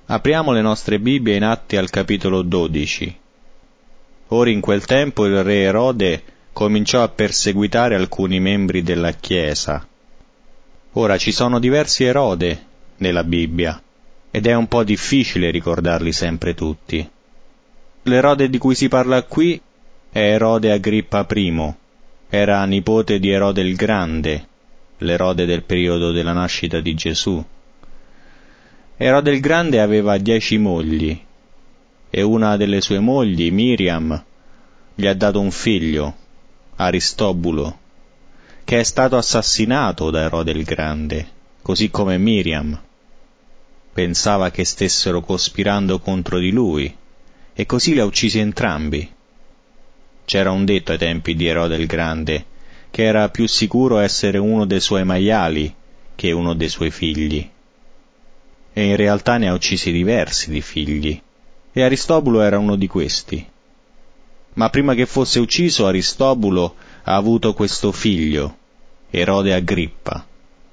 Apriamo le nostre Bibbie in Atti al capitolo 12. Ora in quel tempo il re Erode cominciò a perseguitare alcuni membri della Chiesa. Ora ci sono diversi Erode nella Bibbia, ed è un po' difficile ricordarli sempre tutti. L'Erode di cui si parla qui è Erode Agrippa I, era nipote di Erode il Grande, l'Erode del periodo della nascita di Gesù. Erode il Grande aveva 10 mogli, e una delle sue mogli, Miriam, gli ha dato un figlio, Aristobulo, che è stato assassinato da Erode il Grande, così come Miriam. Pensava che stessero cospirando contro di lui, e così li ha uccisi entrambi. C'era un detto ai tempi di Erode il Grande, che era più sicuro essere uno dei suoi maiali che uno dei suoi figli. E in realtà ne ha uccisi diversi di figli, e Aristobulo era uno di questi. Ma prima che fosse ucciso, Aristobulo ha avuto questo figlio, Erode Agrippa.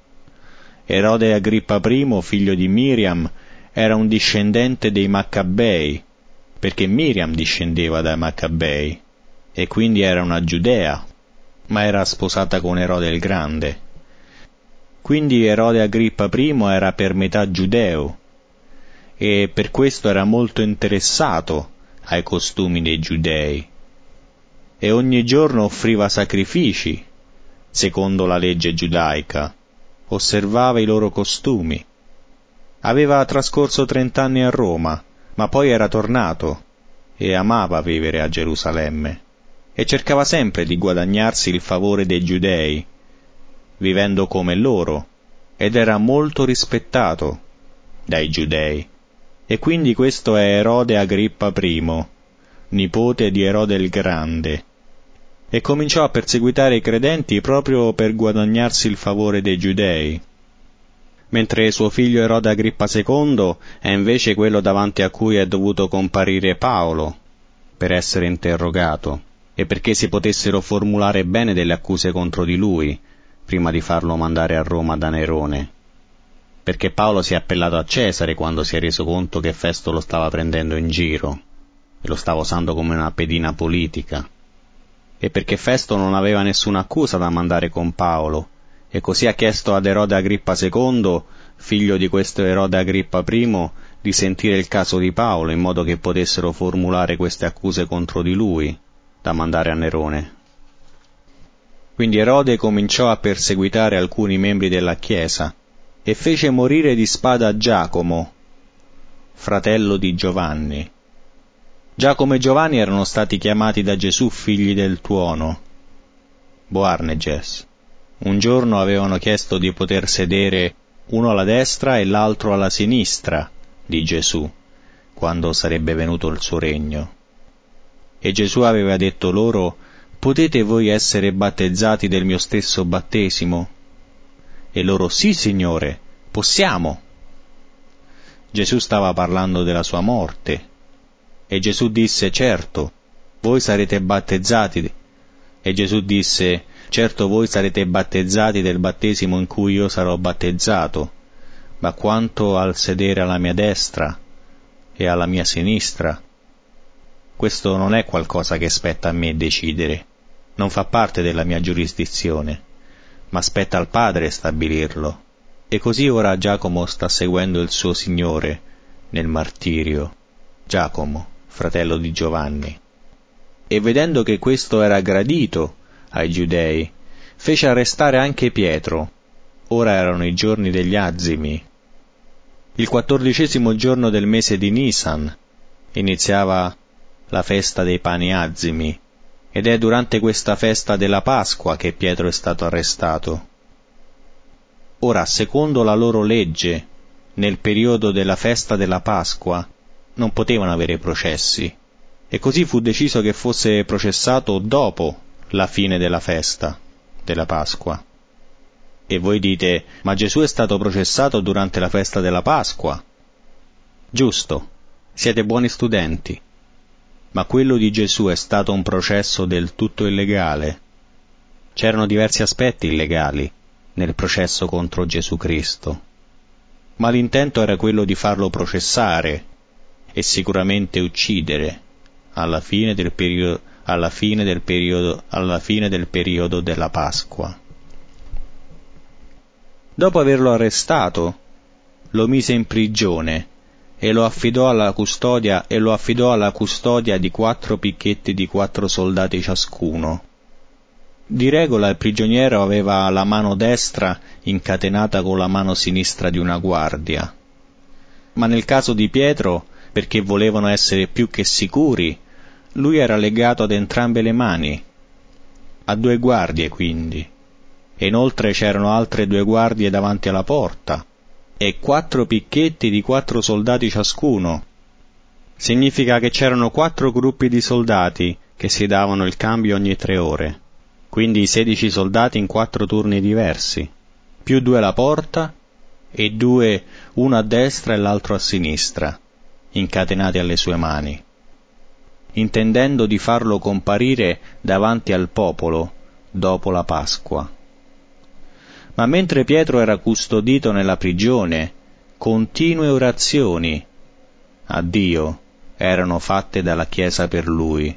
Erode Agrippa I, figlio di Miriam, era un discendente dei Maccabei, perché Miriam discendeva dai Maccabei, e quindi era una giudea, ma era sposata con Erode il Grande. Quindi Erode Agrippa I era per metà giudeo, e per questo era molto interessato ai costumi dei giudei, e ogni giorno offriva sacrifici, secondo la legge giudaica, osservava i loro costumi. Aveva trascorso 30 anni a Roma, ma poi era tornato, e amava vivere a Gerusalemme, e cercava sempre di guadagnarsi il favore dei giudei, vivendo come loro, ed era molto rispettato dai giudei. E quindi questo è Erode Agrippa I, nipote di Erode il Grande, e cominciò a perseguitare i credenti proprio per guadagnarsi il favore dei giudei. Mentre suo figlio Erode Agrippa II è invece quello davanti a cui è dovuto comparire Paolo per essere interrogato, e perché si potessero formulare bene delle accuse contro di lui, prima di farlo mandare a Roma da Nerone. Perché Paolo si è appellato a Cesare quando si è reso conto che Festo lo stava prendendo in giro, e lo stava usando come una pedina politica. E perché Festo non aveva nessuna accusa da mandare con Paolo, e così ha chiesto ad Erode Agrippa II, figlio di questo Erode Agrippa I, di sentire il caso di Paolo in modo che potessero formulare queste accuse contro di lui, da mandare a Nerone. Quindi Erode cominciò a perseguitare alcuni membri della Chiesa e fece morire di spada Giacomo, fratello di Giovanni. Giacomo e Giovanni erano stati chiamati da Gesù figli del tuono, Boanerges. Un giorno avevano chiesto di poter sedere uno alla destra e l'altro alla sinistra di Gesù, quando sarebbe venuto il suo regno. E Gesù aveva detto loro: «Potete voi essere battezzati del mio stesso battesimo?» E loro: «Sì, Signore, possiamo». Gesù stava parlando della sua morte, e Gesù disse: «Certo, voi sarete battezzati». E Gesù disse: «Certo, voi sarete battezzati del battesimo in cui io sarò battezzato, ma quanto al sedere alla mia destra e alla mia sinistra, questo non è qualcosa che spetta a me decidere, non fa parte della mia giurisdizione, ma spetta al Padre stabilirlo». E così ora Giacomo sta seguendo il suo Signore nel martirio, Giacomo, fratello di Giovanni. E vedendo che questo era gradito ai giudei, fece arrestare anche Pietro. Ora erano i giorni degli azimi. Il 14° giorno del mese di Nisan iniziava la festa dei pani azimi, ed è durante questa festa della Pasqua che Pietro è stato arrestato. Ora, secondo la loro legge, nel periodo della festa della Pasqua non potevano avere processi, e così fu deciso che fosse processato dopo la fine della festa della Pasqua. E voi dite: «Ma Gesù è stato processato durante la festa della Pasqua». Giusto, siete buoni studenti, ma quello di Gesù è stato un processo del tutto illegale. C'erano diversi aspetti illegali nel processo contro Gesù Cristo. ma l'intento era quello di farlo processare e sicuramente uccidere alla fine del periodo della Pasqua. Dopo averlo arrestato, lo mise in prigione e lo affidò alla custodia di 4 picchetti di 4 soldati ciascuno. Di regola il prigioniero aveva la mano destra incatenata con la mano sinistra di una guardia, ma nel caso di Pietro, perché volevano essere più che sicuri, lui era legato ad entrambe le mani, a 2 guardie quindi, e inoltre c'erano altre 2 guardie davanti alla porta, e 4 picchetti di 4 soldati ciascuno. Significa che c'erano 4 gruppi di soldati che si davano il cambio ogni 3 ore, quindi 16 soldati in 4 turni diversi, più 2 alla porta e 2, uno a destra e l'altro a sinistra, incatenati alle sue mani, intendendo di farlo comparire davanti al popolo dopo la Pasqua. Ma mentre Pietro era custodito nella prigione, continue orazioni a Dio erano fatte dalla Chiesa per lui.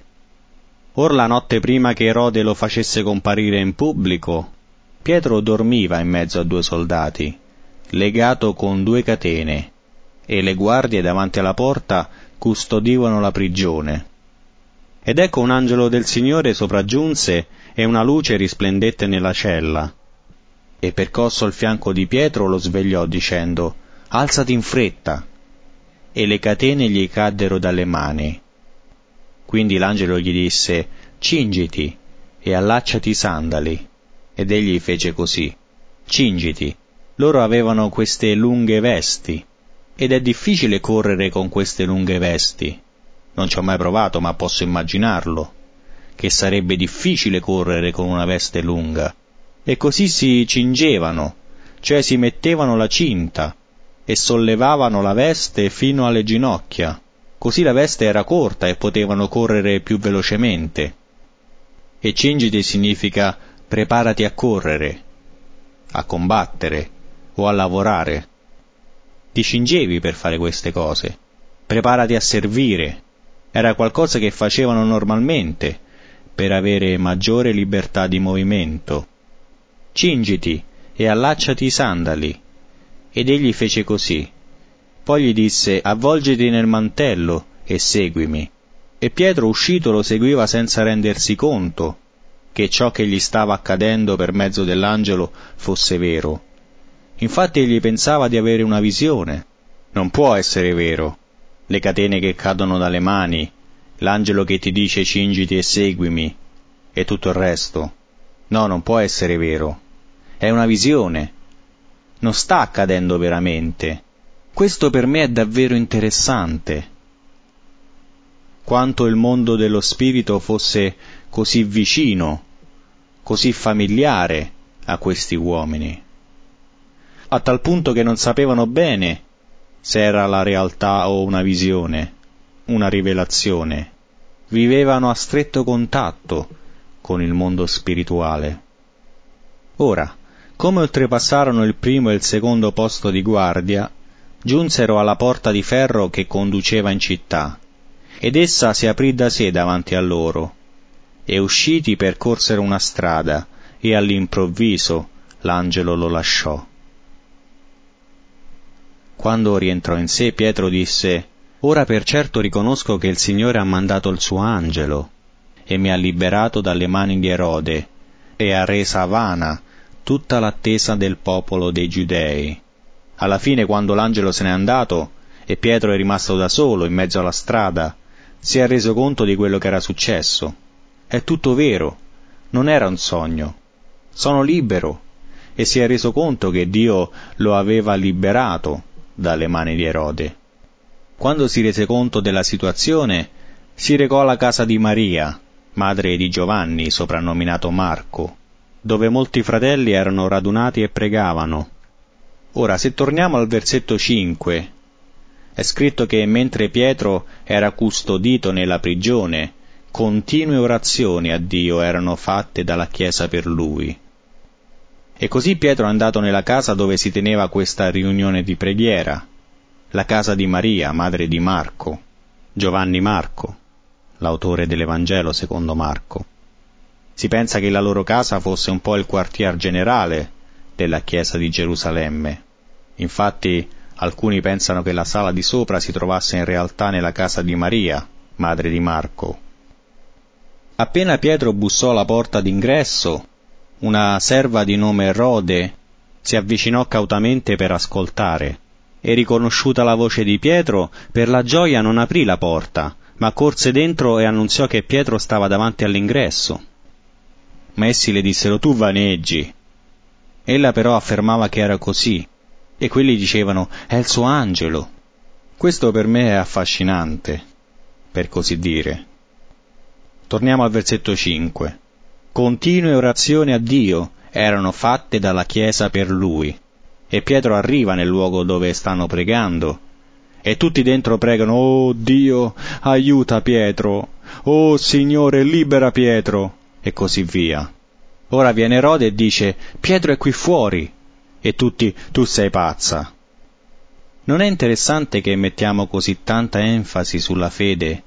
Or la notte prima che Erode lo facesse comparire in pubblico, Pietro dormiva in mezzo a 2 soldati, legato con 2 catene, e le guardie davanti alla porta custodivano la prigione. Ed ecco un angelo del Signore sopraggiunse e una luce risplendette nella cella, e percosso il fianco di Pietro lo svegliò dicendo: «Alzati in fretta!» E le catene gli caddero dalle mani. Quindi l'angelo gli disse: «Cingiti e allacciati i sandali». Ed egli fece così: «Cingiti». Loro avevano queste lunghe vesti, ed è difficile correre con queste lunghe vesti. Non ci ho mai provato, ma posso immaginarlo, che sarebbe difficile correre con una veste lunga. E così si cingevano, cioè si mettevano la cinta, e sollevavano la veste fino alle ginocchia. Così la veste era corta e potevano correre più velocemente. E cingiti significa preparati a correre, a combattere o a lavorare. Ti cingevi per fare queste cose. Preparati a servire. Era qualcosa che facevano normalmente per avere maggiore libertà di movimento. Cingiti e allacciati i sandali. Ed egli fece così. Poi gli disse: avvolgiti nel mantello e seguimi. E Pietro, uscito, lo seguiva senza rendersi conto che ciò che gli stava accadendo per mezzo dell'angelo fosse vero. Infatti egli pensava di avere una visione. Non può essere vero. Le catene che cadono dalle mani, l'angelo che ti dice cingiti e seguimi, e tutto il resto. No, non può essere vero. È una visione. Non sta accadendo veramente. Questo per me è davvero interessante. Quanto il mondo dello spirito fosse così vicino, così familiare a questi uomini, a tal punto che non sapevano bene se era la realtà o una visione, una rivelazione. Vivevano a stretto contatto con il mondo spirituale. Ora, come oltrepassarono il primo e il secondo posto di guardia, giunsero alla porta di ferro che conduceva in città, ed essa si aprì da sé davanti a loro, e usciti percorsero una strada, e all'improvviso l'angelo lo lasciò. Quando rientrò in sé, Pietro disse: «Ora per certo riconosco che il Signore ha mandato il suo angelo, e mi ha liberato dalle mani di Erode, e ha resa vana tutta l'attesa del popolo dei Giudei». Alla fine, quando l'angelo se n'è andato e Pietro è rimasto da solo in mezzo alla strada, si è reso conto di quello che era successo. È tutto vero, non era un sogno. Sono libero, e si è reso conto che Dio lo aveva liberato dalle mani di Erode. Quando si rese conto della situazione, si recò alla casa di Maria, madre di Giovanni, soprannominato Marco, dove molti fratelli erano radunati e pregavano. Ora, se torniamo al versetto 5, è scritto che mentre Pietro era custodito nella prigione, continue orazioni a Dio erano fatte dalla Chiesa per lui. E così Pietro è andato nella casa dove si teneva questa riunione di preghiera, la casa di Maria, madre di Marco, Giovanni Marco, l'autore dell'Evangelo secondo Marco. Si pensa che la loro casa fosse un po' il quartier generale della chiesa di Gerusalemme. Infatti alcuni pensano che la sala di sopra si trovasse in realtà nella casa di Maria, madre di Marco. Appena Pietro bussò alla porta d'ingresso, una serva di nome Erode si avvicinò cautamente per ascoltare, e riconosciuta la voce di Pietro, per la gioia non aprì la porta, ma corse dentro e annunziò che Pietro stava davanti all'ingresso. Ma essi le dissero: tu vaneggi. Ella però affermava che era così, e quelli dicevano: è il suo angelo. Questo per me è affascinante, per così dire. Torniamo al versetto 5. Continue orazioni a Dio erano fatte dalla Chiesa per lui. E Pietro arriva nel luogo dove stanno pregando, e tutti dentro pregano: oh Dio, aiuta Pietro, oh Signore, libera Pietro, e così via. Ora viene Erode e dice: Pietro è qui fuori, e tutti: tu sei pazza. Non è interessante che mettiamo così tanta enfasi sulla fede?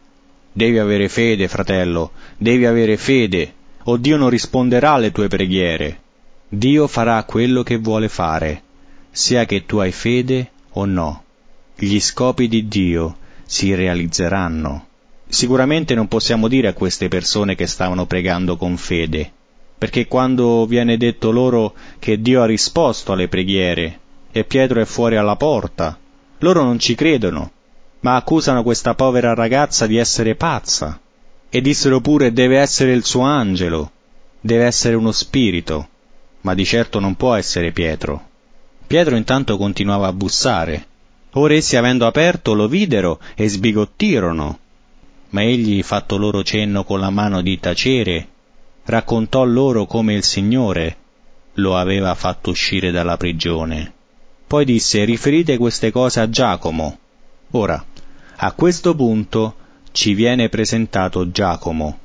Devi avere fede, fratello, devi avere fede, o Dio non risponderà alle tue preghiere. Dio farà quello che vuole fare, sia che tu hai fede o no. Gli scopi di Dio si realizzeranno. Sicuramente non possiamo dire a queste persone che stavano pregando con fede, perché quando viene detto loro che Dio ha risposto alle preghiere e Pietro è fuori alla porta, loro non ci credono, ma accusano questa povera ragazza di essere pazza, e dissero pure: deve essere il suo angelo, deve essere uno spirito, ma di certo non può essere Pietro. Pietro intanto continuava a bussare. Ora essi, avendo aperto, lo videro e sbigottirono, ma egli, fatto loro cenno con la mano di tacere, raccontò loro come il Signore lo aveva fatto uscire dalla prigione. Poi disse: riferite queste cose a Giacomo. Ora, a questo punto ci viene presentato Giacomo,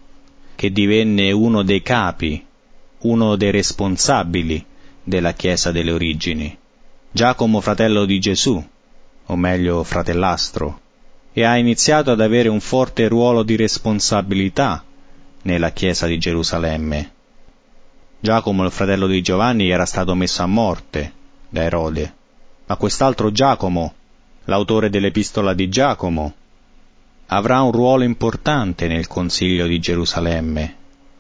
che divenne uno dei capi, uno dei responsabili della Chiesa delle origini. Giacomo, fratello di Gesù, o meglio fratellastro, e ha iniziato ad avere un forte ruolo di responsabilità nella Chiesa di Gerusalemme. Giacomo, il fratello di Giovanni, era stato messo a morte da Erode, ma quest'altro Giacomo, l'autore dell'Epistola di Giacomo, avrà un ruolo importante nel Consiglio di Gerusalemme.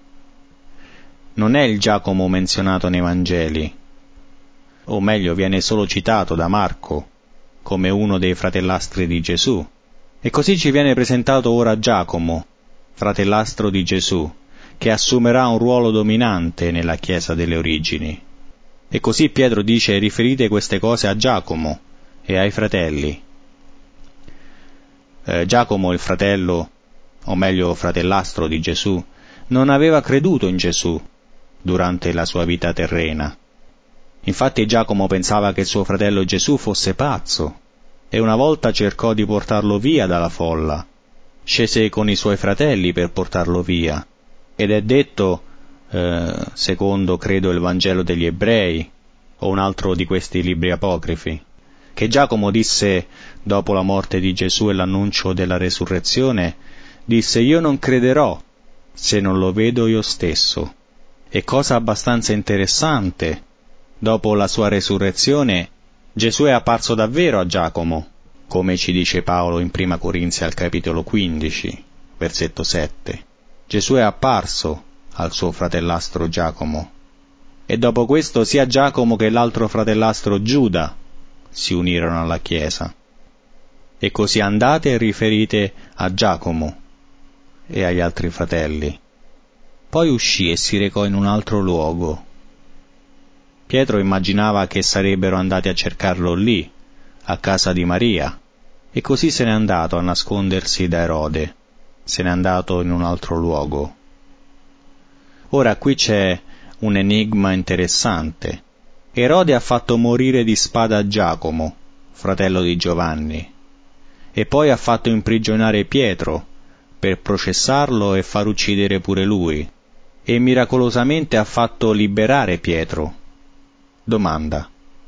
Non è il Giacomo menzionato nei Vangeli, o meglio viene solo citato da Marco come uno dei fratellastri di Gesù, e così ci viene presentato ora Giacomo, fratellastro di Gesù, che assumerà un ruolo dominante nella Chiesa delle origini. E così Pietro dice: riferite queste cose a Giacomo e ai fratelli. Giacomo, il fratello, o meglio fratellastro di Gesù, non aveva creduto in Gesù durante la sua vita terrena. Infatti Giacomo pensava che suo fratello Gesù fosse pazzo, e una volta cercò di portarlo via dalla folla. Scese con i suoi fratelli per portarlo via, ed è detto, secondo credo il Vangelo degli Ebrei, o un altro di questi libri apocrifi, che Giacomo disse, dopo la morte di Gesù e l'annuncio della resurrezione, disse: io non crederò se non lo vedo io stesso. E cosa abbastanza interessante, dopo la sua resurrezione, Gesù è apparso davvero a Giacomo, come ci dice Paolo in Prima Corinzi al capitolo 15, versetto 7. Gesù è apparso al suo fratellastro Giacomo. E dopo questo sia Giacomo che l'altro fratellastro Giuda si unirono alla Chiesa. E così andate e riferite a Giacomo e agli altri fratelli. Poi uscì e si recò in un altro luogo. Pietro immaginava che sarebbero andati a cercarlo lì, a casa di Maria, e così se n'è andato a nascondersi da Erode, se n'è andato in un altro luogo. Ora qui c'è un enigma interessante. Erode ha fatto morire di spada Giacomo, fratello di Giovanni, e poi ha fatto imprigionare Pietro per processarlo e far uccidere pure lui. e miracolosamente ha fatto liberare Pietro. Domanda: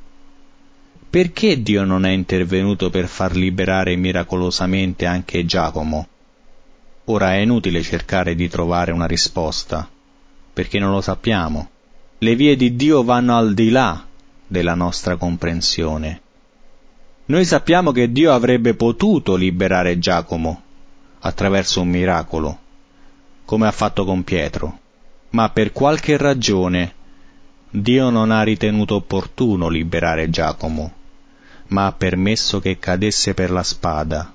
perché Dio non è intervenuto per far liberare miracolosamente anche Giacomo? Ora è inutile cercare di trovare una risposta, perché non lo sappiamo. Le vie di Dio vanno al di là della nostra comprensione. Noi sappiamo che Dio avrebbe potuto liberare Giacomo attraverso un miracolo, come ha fatto con Pietro, ma per qualche ragione Dio non ha ritenuto opportuno liberare Giacomo, ma ha permesso che cadesse per la spada,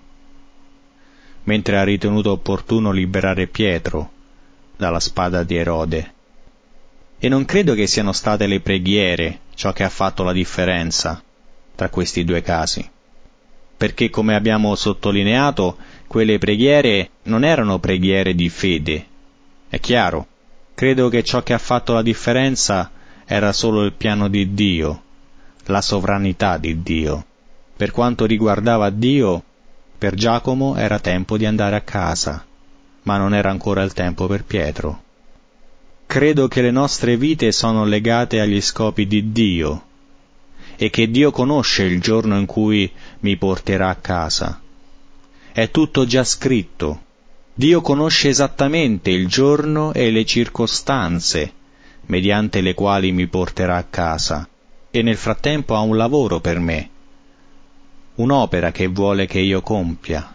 mentre ha ritenuto opportuno liberare Pietro dalla spada di Erode. E non credo che siano state le preghiere ciò che ha fatto la differenza tra questi due casi, perché come abbiamo sottolineato, quelle preghiere non erano preghiere di fede. È chiaro, credo che ciò che ha fatto la differenza era solo il piano di Dio, la sovranità di Dio. Per quanto riguardava Dio, per Giacomo era tempo di andare a casa, ma non era ancora il tempo per Pietro. Credo che le nostre vite sono legate agli scopi di Dio e che Dio conosce il giorno in cui mi porterà a casa. È tutto già scritto. Dio conosce esattamente il giorno e le circostanze mediante le quali mi porterà a casa, e nel frattempo ha un lavoro per me, un'opera che vuole che io compia.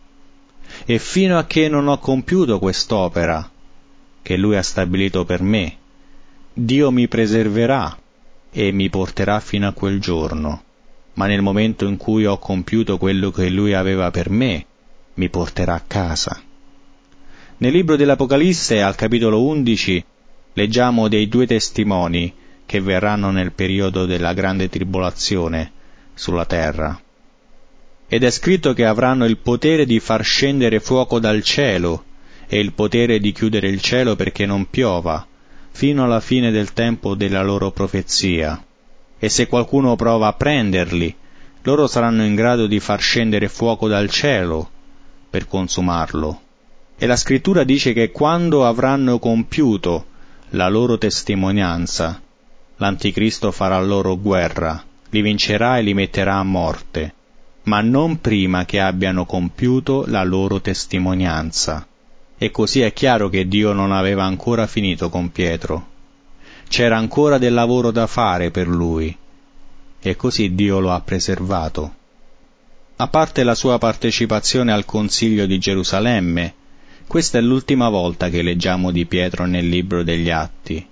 E fino a che non ho compiuto quest'opera che Lui ha stabilito per me, Dio mi preserverà e mi porterà fino a quel giorno, ma nel momento in cui ho compiuto quello che Lui aveva per me, mi porterà a casa. Nel libro dell'Apocalisse, al capitolo 11, leggiamo dei due testimoni che verranno nel periodo della grande tribolazione sulla terra. Ed è scritto che avranno il potere di far scendere fuoco dal cielo e il potere di chiudere il cielo perché non piova, fino alla fine del tempo della loro profezia. E se qualcuno prova a prenderli, loro saranno in grado di far scendere fuoco dal cielo per consumarlo. E la scrittura dice che quando avranno compiuto la loro testimonianza, l'Anticristo farà loro guerra, li vincerà e li metterà a morte, ma non prima che abbiano compiuto la loro testimonianza. E così è chiaro che Dio non aveva ancora finito con Pietro. C'era ancora del lavoro da fare per lui, e così Dio lo ha preservato. A parte la sua partecipazione al Consiglio di Gerusalemme, questa è l'ultima volta che leggiamo di Pietro nel libro degli Atti.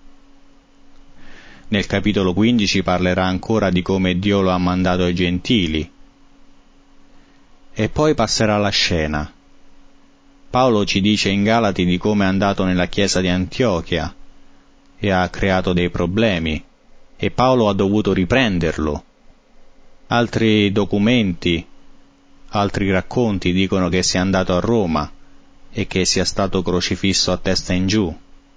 Nel capitolo 15 parlerà ancora di come Dio lo ha mandato ai Gentili, e poi passerà la scena. Paolo ci dice in Galati di come è andato nella chiesa di Antiochia e ha creato dei problemi, e Paolo ha dovuto riprenderlo. Altri documenti, altri racconti dicono che sia andato a Roma e che sia stato crocifisso a testa in giù.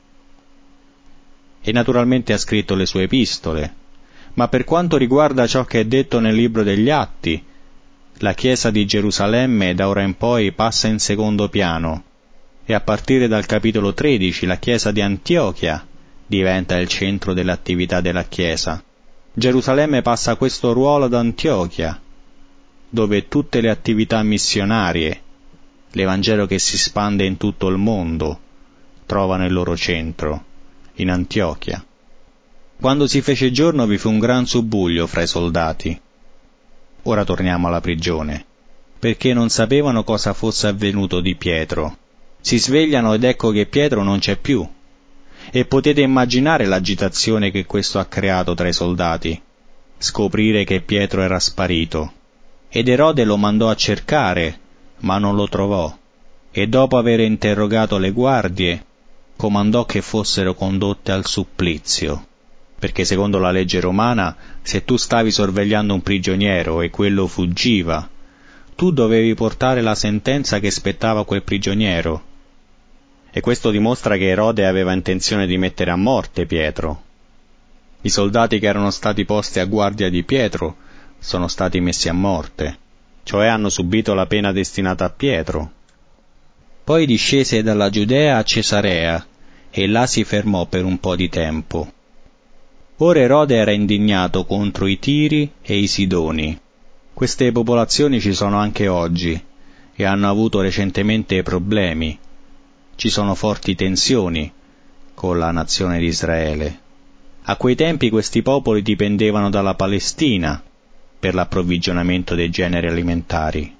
E naturalmente ha scritto le sue epistole, ma per quanto riguarda ciò che è detto nel libro degli Atti, la Chiesa di Gerusalemme da ora in poi passa in secondo piano, e a partire dal capitolo 13 la Chiesa di Antiochia diventa il centro dell'attività della Chiesa. Gerusalemme passa questo ruolo ad Antiochia, dove tutte le attività missionarie, l'Evangelo che si spande in tutto il mondo, trovano il loro centro, in Antiochia. Quando si fece giorno vi fu un gran subbuglio fra i soldati. Ora torniamo alla prigione, perché non sapevano cosa fosse avvenuto di Pietro. Si svegliano ed ecco che Pietro non c'è più. E potete immaginare l'agitazione che questo ha creato tra i soldati. Scoprire che Pietro era sparito. Ed Erode lo mandò a cercare, ma non lo trovò. E dopo aver interrogato le guardie, comandò che fossero condotte al supplizio. Perché secondo la legge romana, se tu stavi sorvegliando un prigioniero e quello fuggiva, tu dovevi portare la sentenza che spettava quel prigioniero. E questo dimostra che Erode aveva intenzione di mettere a morte Pietro. I soldati che erano stati posti a guardia di Pietro sono stati messi a morte, cioè hanno subito la pena destinata a Pietro. Poi discese dalla Giudea a Cesarea e là si fermò per un po' di tempo. Ora Erode era indignato contro i Tiri e i Sidoni. Queste popolazioni ci sono anche oggi e hanno avuto recentemente problemi. Ci sono forti tensioni con la nazione di Israele. A quei tempi questi popoli dipendevano dalla Palestina per l'approvvigionamento dei generi alimentari.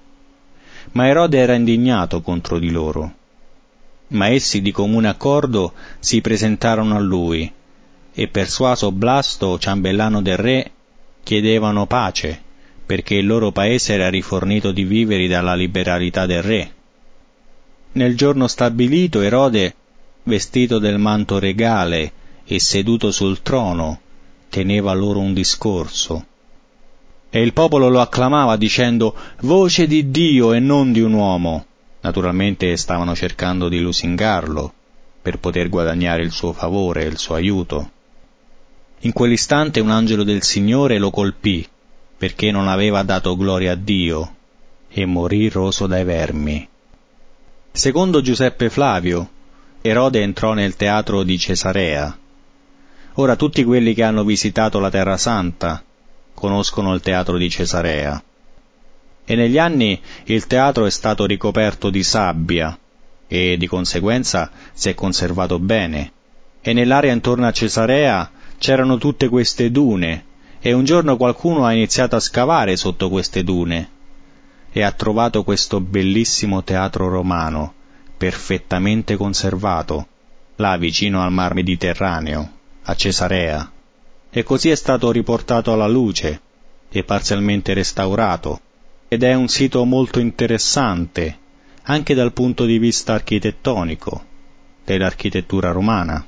Ma Erode era indignato contro di loro. Ma essi di comune accordo si presentarono a lui e persuaso Blasto, ciambellano del re, chiedevano pace, perché il loro paese era rifornito di viveri dalla liberalità del re. Nel giorno stabilito Erode, vestito del manto regale e seduto sul trono, teneva loro un discorso. E il popolo lo acclamava dicendo «Voce di Dio e non di un uomo». Naturalmente stavano cercando di lusingarlo per poter guadagnare il suo favore e il suo aiuto. In quell'istante un angelo del Signore lo colpì, perché non aveva dato gloria a Dio, e morì roso dai vermi. Secondo Giuseppe Flavio, Erode entrò nel teatro di Cesarea. Ora tutti quelli che hanno visitato la Terra Santa conoscono il teatro di Cesarea. E negli anni il teatro è stato ricoperto di sabbia e di conseguenza si è conservato bene. E nell'area intorno a Cesarea c'erano tutte queste dune, e un giorno qualcuno ha iniziato a scavare sotto queste dune e ha trovato questo bellissimo teatro romano, perfettamente conservato, là vicino al mar Mediterraneo, a Cesarea. E così è stato riportato alla luce e parzialmente restaurato, ed è un sito molto interessante, anche dal punto di vista architettonico, dell'architettura romana.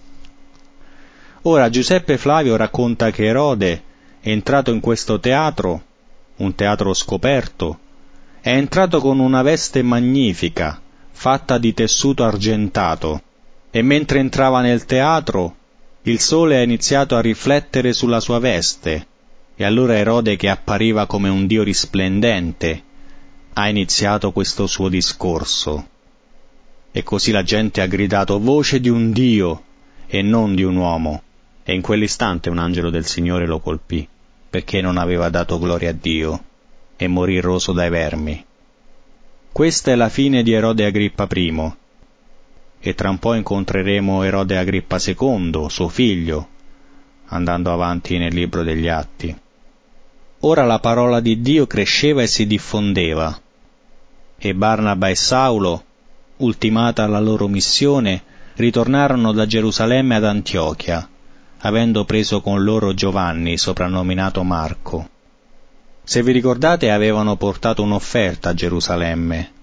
Ora Giuseppe Flavio racconta che Erode, entrato in questo teatro, un teatro scoperto, è entrato con una veste magnifica, fatta di tessuto argentato, e mentre entrava nel teatro, il sole ha iniziato a riflettere sulla sua veste, e allora Erode, che appariva come un dio risplendente, ha iniziato questo suo discorso. E così la gente ha gridato «Voce di un dio e non di un uomo». E in quell'istante un angelo del Signore lo colpì, perché non aveva dato gloria a Dio, e morì roso dai vermi. Questa è la fine di Erode Agrippa I, e tra un po' incontreremo Erode Agrippa II, suo figlio, andando avanti nel libro degli Atti. Ora la parola di Dio cresceva e si diffondeva, e Barnaba e Saulo, ultimata la loro missione, ritornarono da Gerusalemme ad Antiochia, avendo preso con loro Giovanni, soprannominato Marco. Se vi ricordate, avevano portato un'offerta a Gerusalemme.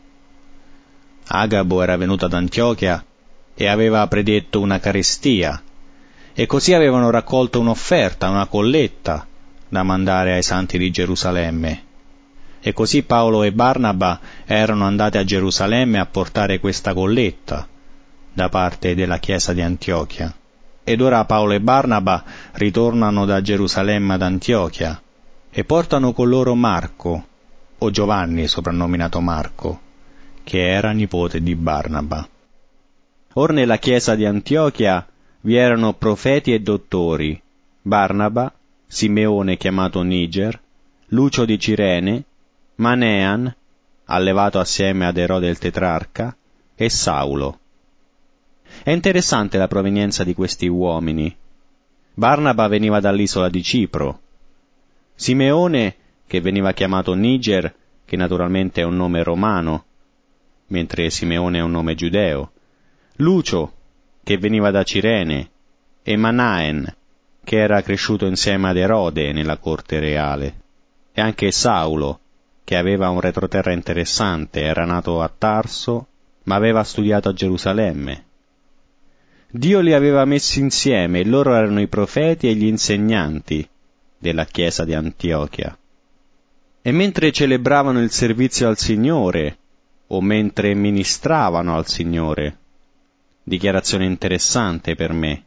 Agabo era venuto ad Antiochia e aveva predetto una carestia, e così avevano raccolto un'offerta, una colletta, da mandare ai santi di Gerusalemme. E così Paolo e Barnaba erano andati a Gerusalemme a portare questa colletta da parte della chiesa di Antiochia. Ed ora Paolo e Barnaba ritornano da Gerusalemme ad Antiochia e portano con loro Marco, o Giovanni soprannominato Marco, che era nipote di Barnaba. Or nella chiesa di Antiochia vi erano profeti e dottori, Barnaba, Simeone chiamato Niger, Lucio di Cirene, Manean, allevato assieme ad Erode il tetrarca, e Saulo. È interessante la provenienza di questi uomini. Barnaba veniva dall'isola di Cipro. Simeone, che veniva chiamato Niger, che naturalmente è un nome romano, mentre Simeone è un nome giudeo. Lucio, che veniva da Cirene, e Manaen, che era cresciuto insieme ad Erode nella corte reale. E anche Saulo, che aveva un retroterra interessante, era nato a Tarso, ma aveva studiato a Gerusalemme. Dio li aveva messi insieme e loro erano i profeti e gli insegnanti della chiesa di Antiochia. E mentre celebravano il servizio al Signore, o mentre ministravano al Signore, dichiarazione interessante per me,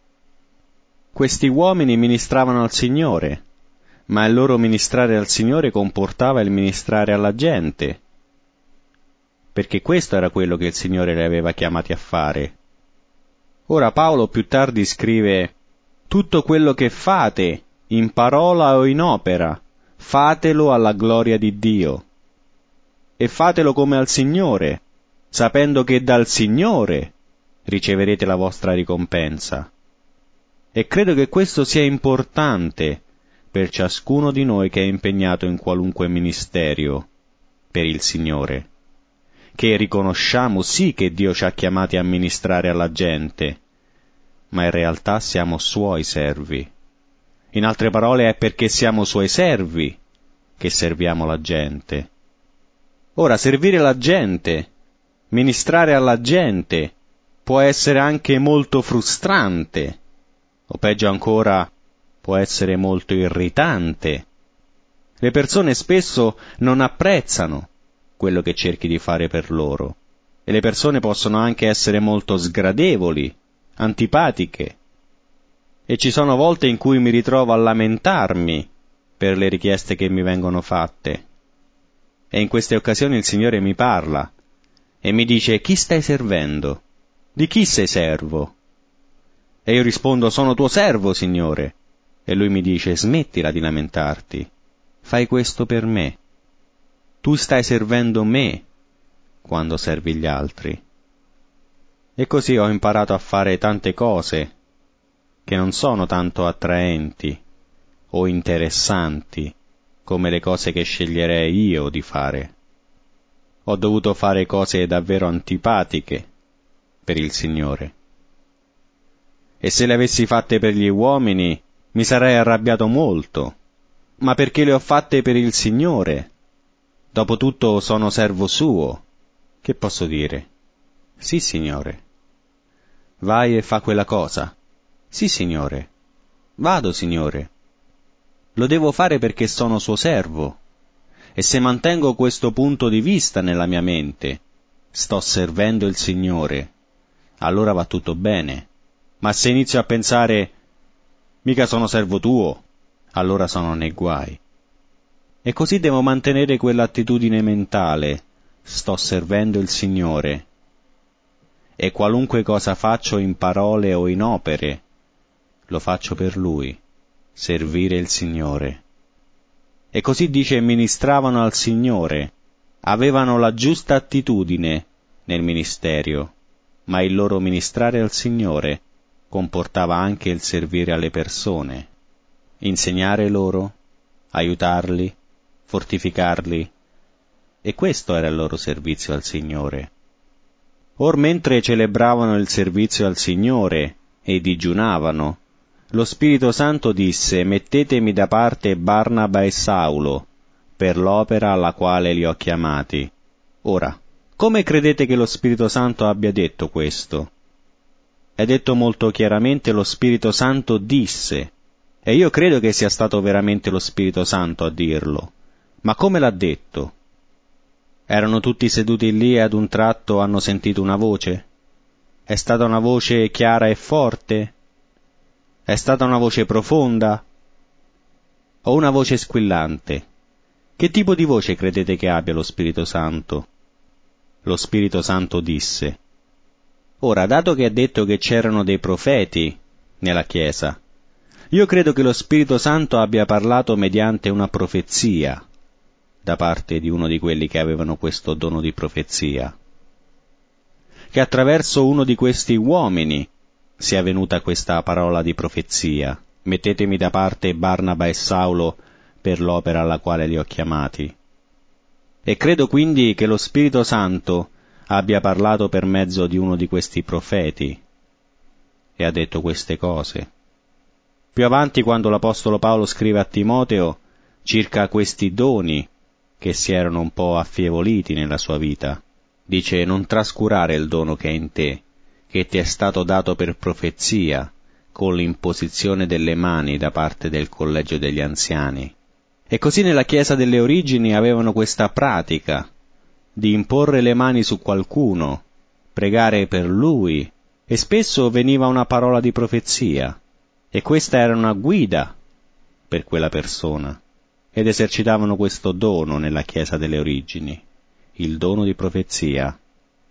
questi uomini ministravano al Signore, ma il loro ministrare al Signore comportava il ministrare alla gente, perché questo era quello che il Signore li aveva chiamati a fare. Ora Paolo più tardi scrive: «Tutto quello che fate, in parola o in opera, fatelo alla gloria di Dio. E fatelo come al Signore, sapendo che dal Signore riceverete la vostra ricompensa». E credo che questo sia importante per ciascuno di noi che è impegnato in qualunque ministero per il Signore, che riconosciamo sì che Dio ci ha chiamati a ministrare alla gente, ma in realtà siamo Suoi servi. In altre parole, è perché siamo Suoi servi che serviamo la gente. Ora, servire la gente, ministrare alla gente, può essere anche molto frustrante, o peggio ancora, può essere molto irritante. Le persone spesso non apprezzano quello che cerchi di fare per loro, e le persone possono anche essere molto sgradevoli, antipatiche, e ci sono volte in cui mi ritrovo a lamentarmi per le richieste che mi vengono fatte. E in queste occasioni il Signore mi parla e mi dice: «Chi stai servendo? Di chi sei servo?» E io rispondo: «Sono tuo servo, Signore». E Lui mi dice: «Smettila di lamentarti, fai questo per me. Tu stai servendo me quando servi gli altri». E così ho imparato a fare tante cose che non sono tanto attraenti o interessanti come le cose che sceglierei io di fare. Ho dovuto fare cose davvero antipatiche per il Signore. E se le avessi fatte per gli uomini mi sarei arrabbiato molto, ma perché le ho fatte per il Signore. Dopotutto sono servo suo. Che posso dire? Sì, Signore. Vai e fa quella cosa. Sì, Signore. Vado, Signore. Lo devo fare perché sono suo servo. E se mantengo questo punto di vista nella mia mente, sto servendo il Signore, allora va tutto bene. Ma se inizio a pensare: mica sono servo tuo, allora sono nei guai. E così devo mantenere quell'attitudine mentale: sto servendo il Signore. E qualunque cosa faccio in parole o in opere, lo faccio per Lui, servire il Signore. E così dice: ministravano al Signore, avevano la giusta attitudine nel ministero, ma il loro ministrare al Signore comportava anche il servire alle persone, insegnare loro, aiutarli, fortificarli, e questo era il loro servizio al Signore. Or mentre celebravano il servizio al Signore e digiunavano, lo Spirito Santo disse: «Mettetemi da parte Barnaba e Saulo per l'opera alla quale li ho chiamati». Ora, come credete che lo Spirito Santo abbia detto questo? È detto molto chiaramente: lo Spirito Santo disse, e io credo che sia stato veramente lo Spirito Santo a dirlo. Ma come l'ha detto? Erano tutti seduti lì e ad un tratto hanno sentito una voce? È stata una voce chiara e forte? È stata una voce profonda? O una voce squillante? Che tipo di voce credete che abbia lo Spirito Santo? Lo Spirito Santo disse. Ora, dato che ha detto che c'erano dei profeti nella Chiesa, io credo che lo Spirito Santo abbia parlato mediante una profezia da parte di uno di quelli che avevano questo dono di profezia, che attraverso uno di questi uomini sia venuta questa parola di profezia: «Mettetemi da parte Barnaba e Saulo per l'opera alla quale li ho chiamati». E credo quindi che lo Spirito Santo abbia parlato per mezzo di uno di questi profeti e ha detto queste cose. Più avanti, quando l'Apostolo Paolo scrive a Timoteo circa questi doni che si erano un po' affievoliti nella sua vita, dice: «Non trascurare il dono che è in te, che ti è stato dato per profezia, con l'imposizione delle mani da parte del collegio degli anziani». E così nella Chiesa delle origini avevano questa pratica di imporre le mani su qualcuno, pregare per lui, e spesso veniva una parola di profezia, e questa era una guida per quella persona, ed esercitavano questo dono nella Chiesa delle origini, il dono di profezia.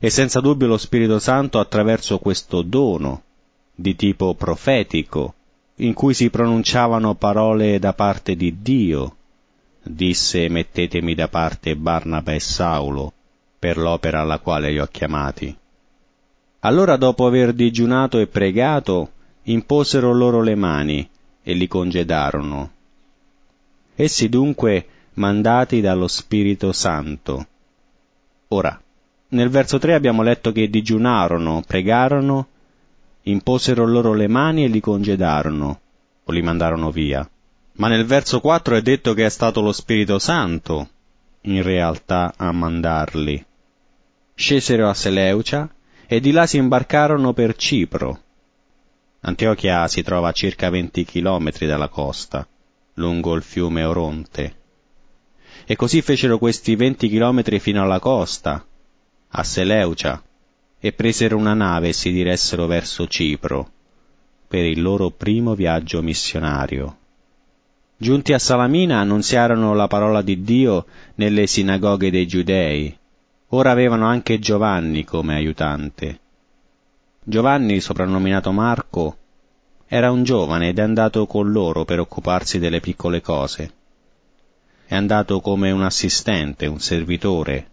e senza dubbio lo Spirito Santo attraverso questo dono di tipo profetico, in cui si pronunciavano parole da parte di Dio, disse: mettetemi da parte Barnaba e Saulo per l'opera alla quale li ho chiamati. Allora, dopo aver digiunato e pregato, imposero loro le mani e li congedarono. Essi dunque mandati dallo Spirito Santo. Ora, nel verso 3 abbiamo letto che digiunarono, pregarono, imposero loro le mani e li congedarono, o li mandarono via. Ma nel verso 4 è detto che è stato lo Spirito Santo, in realtà, a mandarli. Scesero a Seleucia e di là si imbarcarono per Cipro. Antiochia si trova a circa 20 chilometri dalla costa, lungo il fiume Oronte. E così fecero questi 20 chilometri fino alla costa, a Seleucia, e presero una nave e si diressero verso Cipro, per il loro primo viaggio missionario. Giunti a Salamina annunziarono la parola di Dio nelle sinagoghe dei Giudei. Ora avevano anche Giovanni come aiutante. Giovanni, soprannominato Marco, era un giovane ed è andato con loro per occuparsi delle piccole cose. È andato come un assistente, un servitore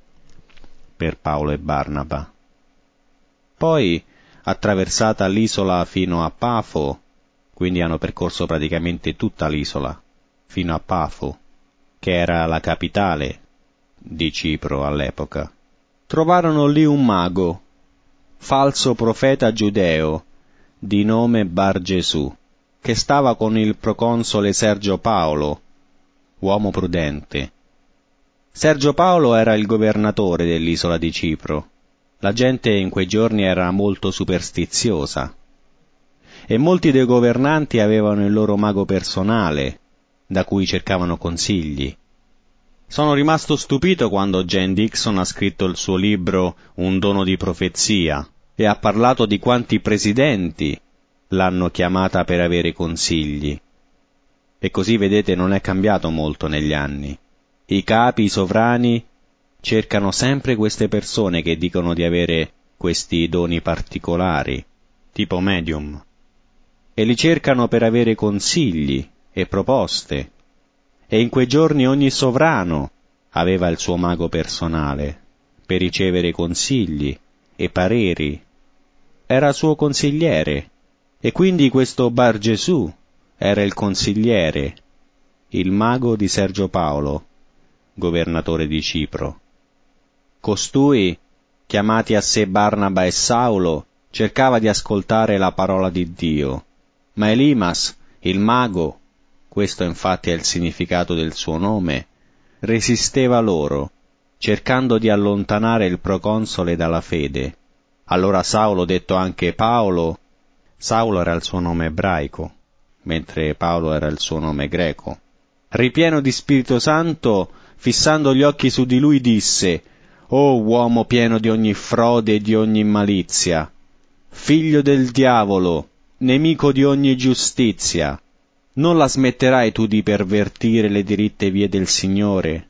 per Paolo e Barnaba. Poi, attraversata l'isola fino a Pafo, quindi hanno percorso praticamente tutta l'isola, fino a Pafo, che era la capitale di Cipro all'epoca. Trovarono lì un mago, falso profeta giudeo, di nome Bar Gesù, che stava con il proconsole Sergio Paolo, uomo prudente. Sergio Paolo era il governatore dell'isola di Cipro. La gente in quei giorni era molto superstiziosa, e molti dei governanti avevano il loro mago personale, da cui cercavano consigli. Sono rimasto stupito quando Jane Dixon ha scritto il suo libro Un dono di profezia e ha parlato di quanti presidenti l'hanno chiamata per avere consigli. E così, vedete, non è cambiato molto negli anni. I capi, i sovrani, cercano sempre queste persone che dicono di avere questi doni particolari, tipo medium, e li cercano per avere consigli e proposte. E in quei giorni ogni sovrano aveva il suo mago personale per ricevere consigli e pareri. Era suo consigliere, e quindi questo Bar Gesù era il consigliere, il mago di Sergio Paolo, governatore di Cipro. Costui, chiamati a sé Barnaba e Saulo, cercava di ascoltare la parola di Dio, ma Elimas, il mago, questo infatti è il significato del suo nome, resisteva loro, cercando di allontanare il proconsole dalla fede. Allora Saulo, detto anche Paolo, Saulo era il suo nome ebraico, mentre Paolo era il suo nome greco, ripieno di Spirito Santo, fissando gli occhi su di lui, disse: «O uomo pieno di ogni frode e di ogni malizia, figlio del diavolo, nemico di ogni giustizia, non la smetterai tu di pervertire le diritte vie del Signore?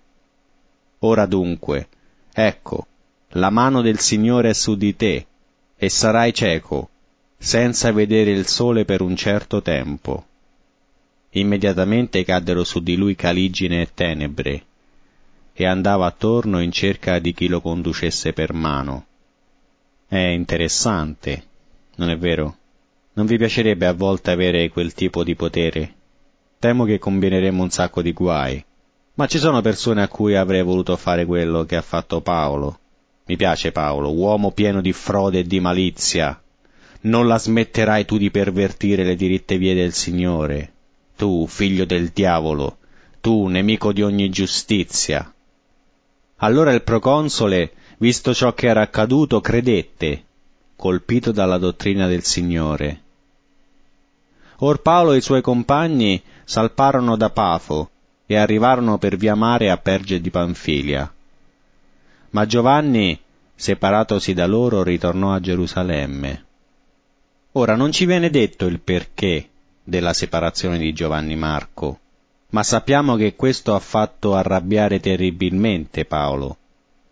Ora dunque, ecco, la mano del Signore è su di te, e sarai cieco, senza vedere il sole per un certo tempo». Immediatamente caddero su di lui caligine e tenebre, e andava attorno in cerca di chi lo conducesse per mano. È interessante, non è vero? Non vi piacerebbe a volte avere quel tipo di potere? Temo che combineremmo un sacco di guai. Ma ci sono persone a cui avrei voluto fare quello che ha fatto Paolo. Mi piace Paolo, uomo pieno di frode e di malizia. Non la smetterai tu di pervertire le diritte vie del Signore. Tu, figlio del diavolo, tu, nemico di ogni giustizia. Allora il proconsole, visto ciò che era accaduto, credette, colpito dalla dottrina del Signore. Or Paolo e i suoi compagni salparono da Pafo e arrivarono per via mare a Perge di Panfilia. Ma Giovanni, separatosi da loro, ritornò a Gerusalemme. Ora non ci viene detto il perché della separazione di Giovanni Marco, ma sappiamo che questo ha fatto arrabbiare terribilmente Paolo.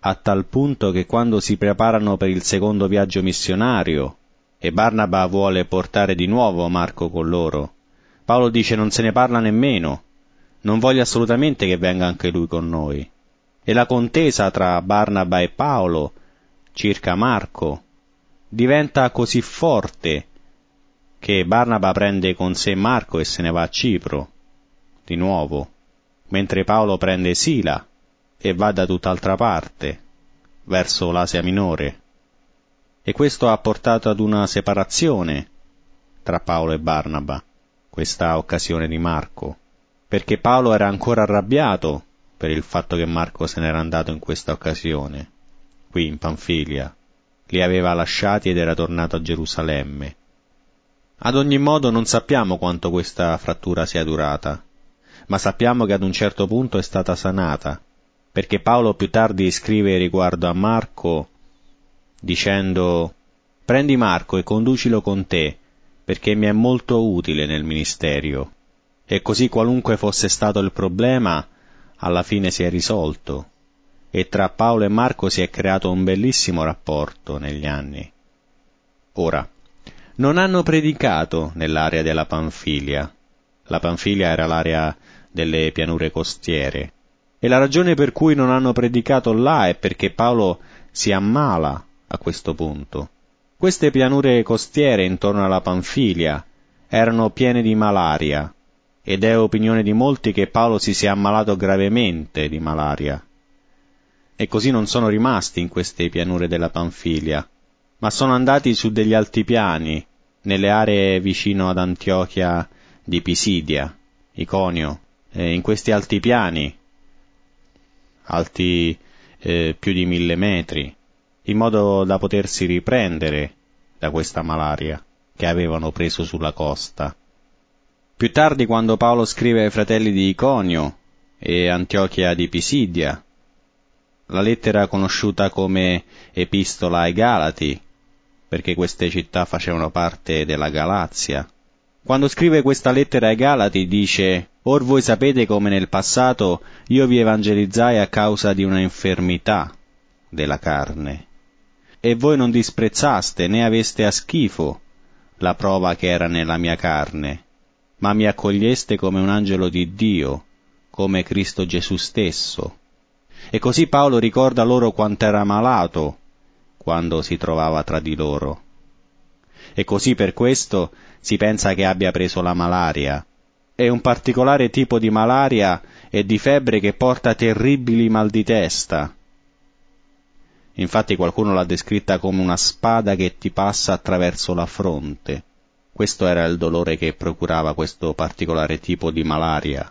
a tal punto che quando si preparano per il secondo viaggio missionario e Barnaba vuole portare di nuovo Marco con loro, Paolo dice non se ne parla nemmeno, non voglio assolutamente che venga anche lui con noi. E la contesa tra Barnaba e Paolo circa Marco diventa così forte che Barnaba prende con sé Marco e se ne va a Cipro, di nuovo, mentre Paolo prende Sila e va da tutt'altra parte, verso l'Asia Minore. E questo ha portato ad una separazione tra Paolo e Barnaba, questa occasione di Marco, perché Paolo era ancora arrabbiato per il fatto che Marco se n'era andato in questa occasione, qui in Panfilia. Li aveva lasciati ed era tornato a Gerusalemme. Ad ogni modo non sappiamo quanto questa frattura sia durata, ma sappiamo che ad un certo punto è stata sanata, perché Paolo più tardi scrive riguardo a Marco dicendo: «Prendi Marco e conducilo con te, perché mi è molto utile nel ministerio». E così qualunque fosse stato il problema, alla fine si è risolto, e tra Paolo e Marco si è creato un bellissimo rapporto negli anni. Ora, non hanno predicato nell'area della Panfilia. La Panfilia era l'area delle pianure costiere, e la ragione per cui non hanno predicato là è perché Paolo si ammala a questo punto. Queste pianure costiere intorno alla Panfilia erano piene di malaria, ed è opinione di molti che Paolo si sia ammalato gravemente di malaria. E così non sono rimasti in queste pianure della Panfilia, ma sono andati su degli altipiani, nelle aree vicino ad Antiochia di Pisidia, Iconio, in questi altipiani, alti più di 1000 metri, in modo da potersi riprendere da questa malaria che avevano preso sulla costa. Più tardi, quando Paolo scrive ai fratelli di Iconio e Antiochia di Pisidia, la lettera conosciuta come Epistola ai Galati, perché queste città facevano parte della Galazia. Quando scrive questa lettera ai Galati dice: «Or voi sapete come nel passato io vi evangelizzai a causa di una infermità della carne, e voi non disprezzaste né aveste a schifo la prova che era nella mia carne, ma mi accoglieste come un angelo di Dio, come Cristo Gesù stesso». E così Paolo ricorda loro quanto era malato quando si trovava tra di loro. E così per questo si pensa che abbia preso la malaria. È un particolare tipo di malaria e di febbre che porta terribili mal di testa. Infatti qualcuno l'ha descritta come una spada che ti passa attraverso la fronte. Questo era il dolore che procurava questo particolare tipo di malaria.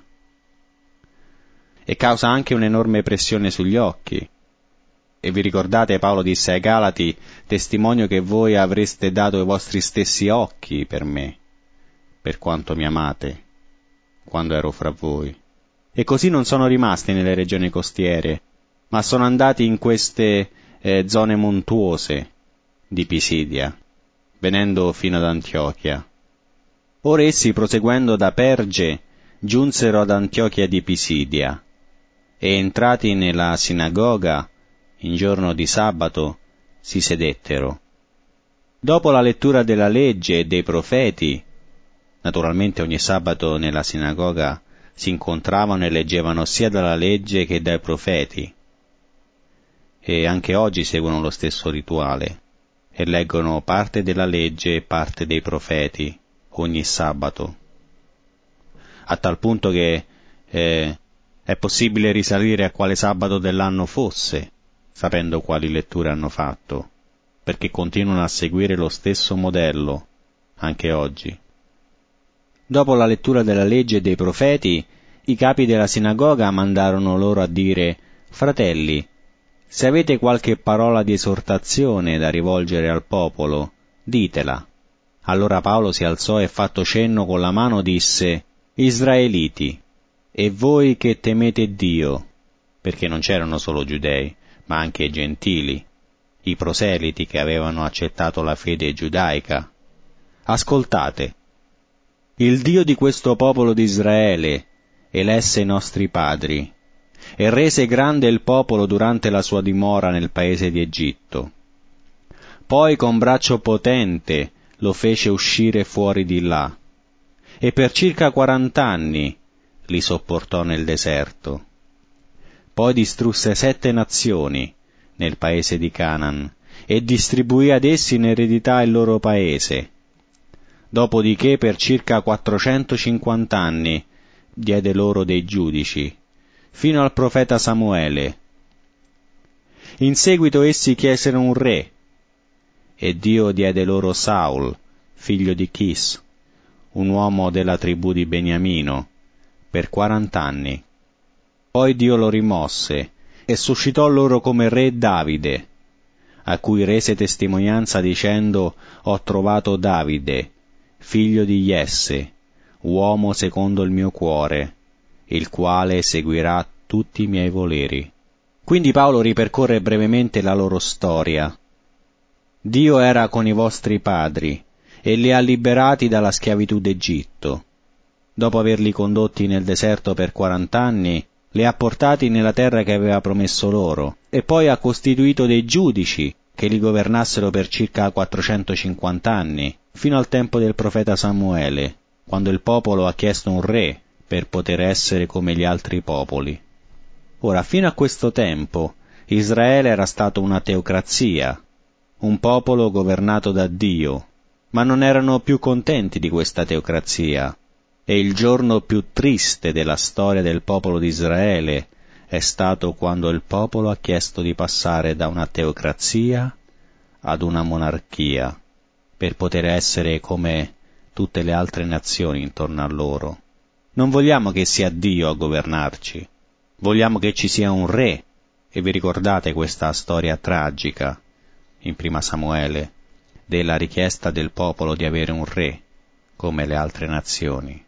E causa anche un'enorme pressione sugli occhi. E vi ricordate, Paolo disse ai Galati: «Testimonio che voi avreste dato i vostri stessi occhi per me, per quanto mi amate, quando ero fra voi». E così non sono rimasti nelle regioni costiere, ma sono andati in queste zone montuose di Pisidia, venendo fino ad Antiochia. Ora essi, proseguendo da Perge, giunsero ad Antiochia di Pisidia, e entrati nella sinagoga, in giorno di sabato, si sedettero. Dopo la lettura della legge e dei profeti, naturalmente ogni sabato nella sinagoga si incontravano e leggevano sia dalla legge che dai profeti, e anche oggi seguono lo stesso rituale, e leggono parte della legge e parte dei profeti ogni sabato, a tal punto che è possibile risalire a quale sabato dell'anno fosse, sapendo quali letture hanno fatto, perché continuano a seguire lo stesso modello, anche oggi. Dopo la lettura della legge e dei profeti, i capi della sinagoga mandarono loro a dire: «Fratelli, se avete qualche parola di esortazione da rivolgere al popolo, ditela». Allora Paolo si alzò e, fatto cenno con la mano, disse: «Israeliti, e voi che temete Dio», perché non c'erano solo giudei, ma anche gentili, i proseliti che avevano accettato la fede giudaica. «Ascoltate. Il Dio di questo popolo di Israele elesse i nostri padri, e rese grande il popolo durante la sua dimora nel paese di Egitto. Poi con braccio potente lo fece uscire fuori di là, e per circa 40 anni li sopportò nel deserto. Poi distrusse 7 nazioni nel paese di Canaan, e distribuì ad essi in eredità il loro paese. Dopodiché per circa 450 anni diede loro dei giudici, fino al profeta Samuele. In seguito essi chiesero un re, e Dio diede loro Saul, figlio di Chis, un uomo della tribù di Beniamino, per 40 anni. Poi Dio lo rimosse, e suscitò loro come re Davide, a cui rese testimonianza dicendo: «Ho trovato Davide, figlio di Jesse, uomo secondo il mio cuore, il quale seguirà tutti i miei voleri». Quindi Paolo ripercorre brevemente la loro storia. Dio era con i vostri padri e li ha liberati dalla schiavitù d'Egitto. Dopo averli condotti nel deserto per 40 anni, li ha portati nella terra che aveva promesso loro, e poi ha costituito dei giudici che li governassero per circa 450 anni, fino al tempo del profeta Samuele, quando il popolo ha chiesto un re per poter essere come gli altri popoli. Ora, fino a questo tempo, Israele era stato una teocrazia, un popolo governato da Dio, ma non erano più contenti di questa teocrazia, e il giorno più triste della storia del popolo di Israele è stato quando il popolo ha chiesto di passare da una teocrazia ad una monarchia, per poter essere come tutte le altre nazioni intorno a loro. Non vogliamo che sia Dio a governarci, vogliamo che ci sia un re, e vi ricordate questa storia tragica, in Prima Samuele, della richiesta del popolo di avere un re, come le altre nazioni.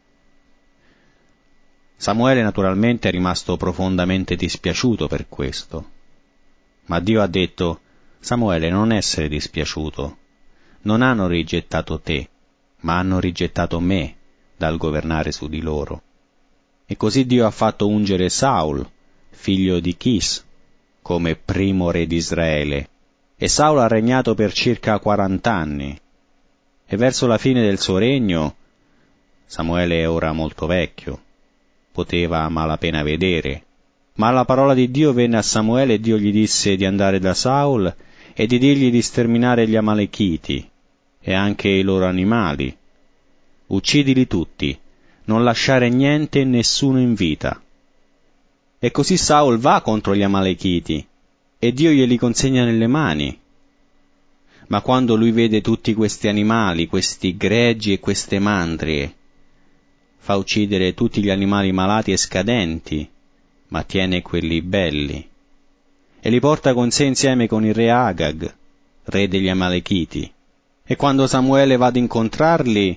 Samuele naturalmente è rimasto profondamente dispiaciuto per questo, ma Dio ha detto: «Samuele, non essere dispiaciuto, non hanno rigettato te, ma hanno rigettato me dal governare su di loro». E così Dio ha fatto ungere Saul, figlio di Chis, come primo re di Israele, e Saul ha regnato per circa 40 anni, e verso la fine del suo regno, Samuele è ora molto vecchio, poteva a malapena vedere, ma la parola di Dio venne a Samuele e Dio gli disse di andare da Saul e di dirgli di sterminare gli Amalechiti e anche i loro animali. «Uccidili tutti, non lasciare niente e nessuno in vita». E così Saul va contro gli Amalechiti, e Dio glieli consegna nelle mani. Ma quando lui vede tutti questi animali, questi greggi e queste mandrie, fa uccidere tutti gli animali malati e scadenti, ma tiene quelli belli, e li porta con sé insieme con il re Agag, re degli Amalechiti. E quando Samuele va ad incontrarli,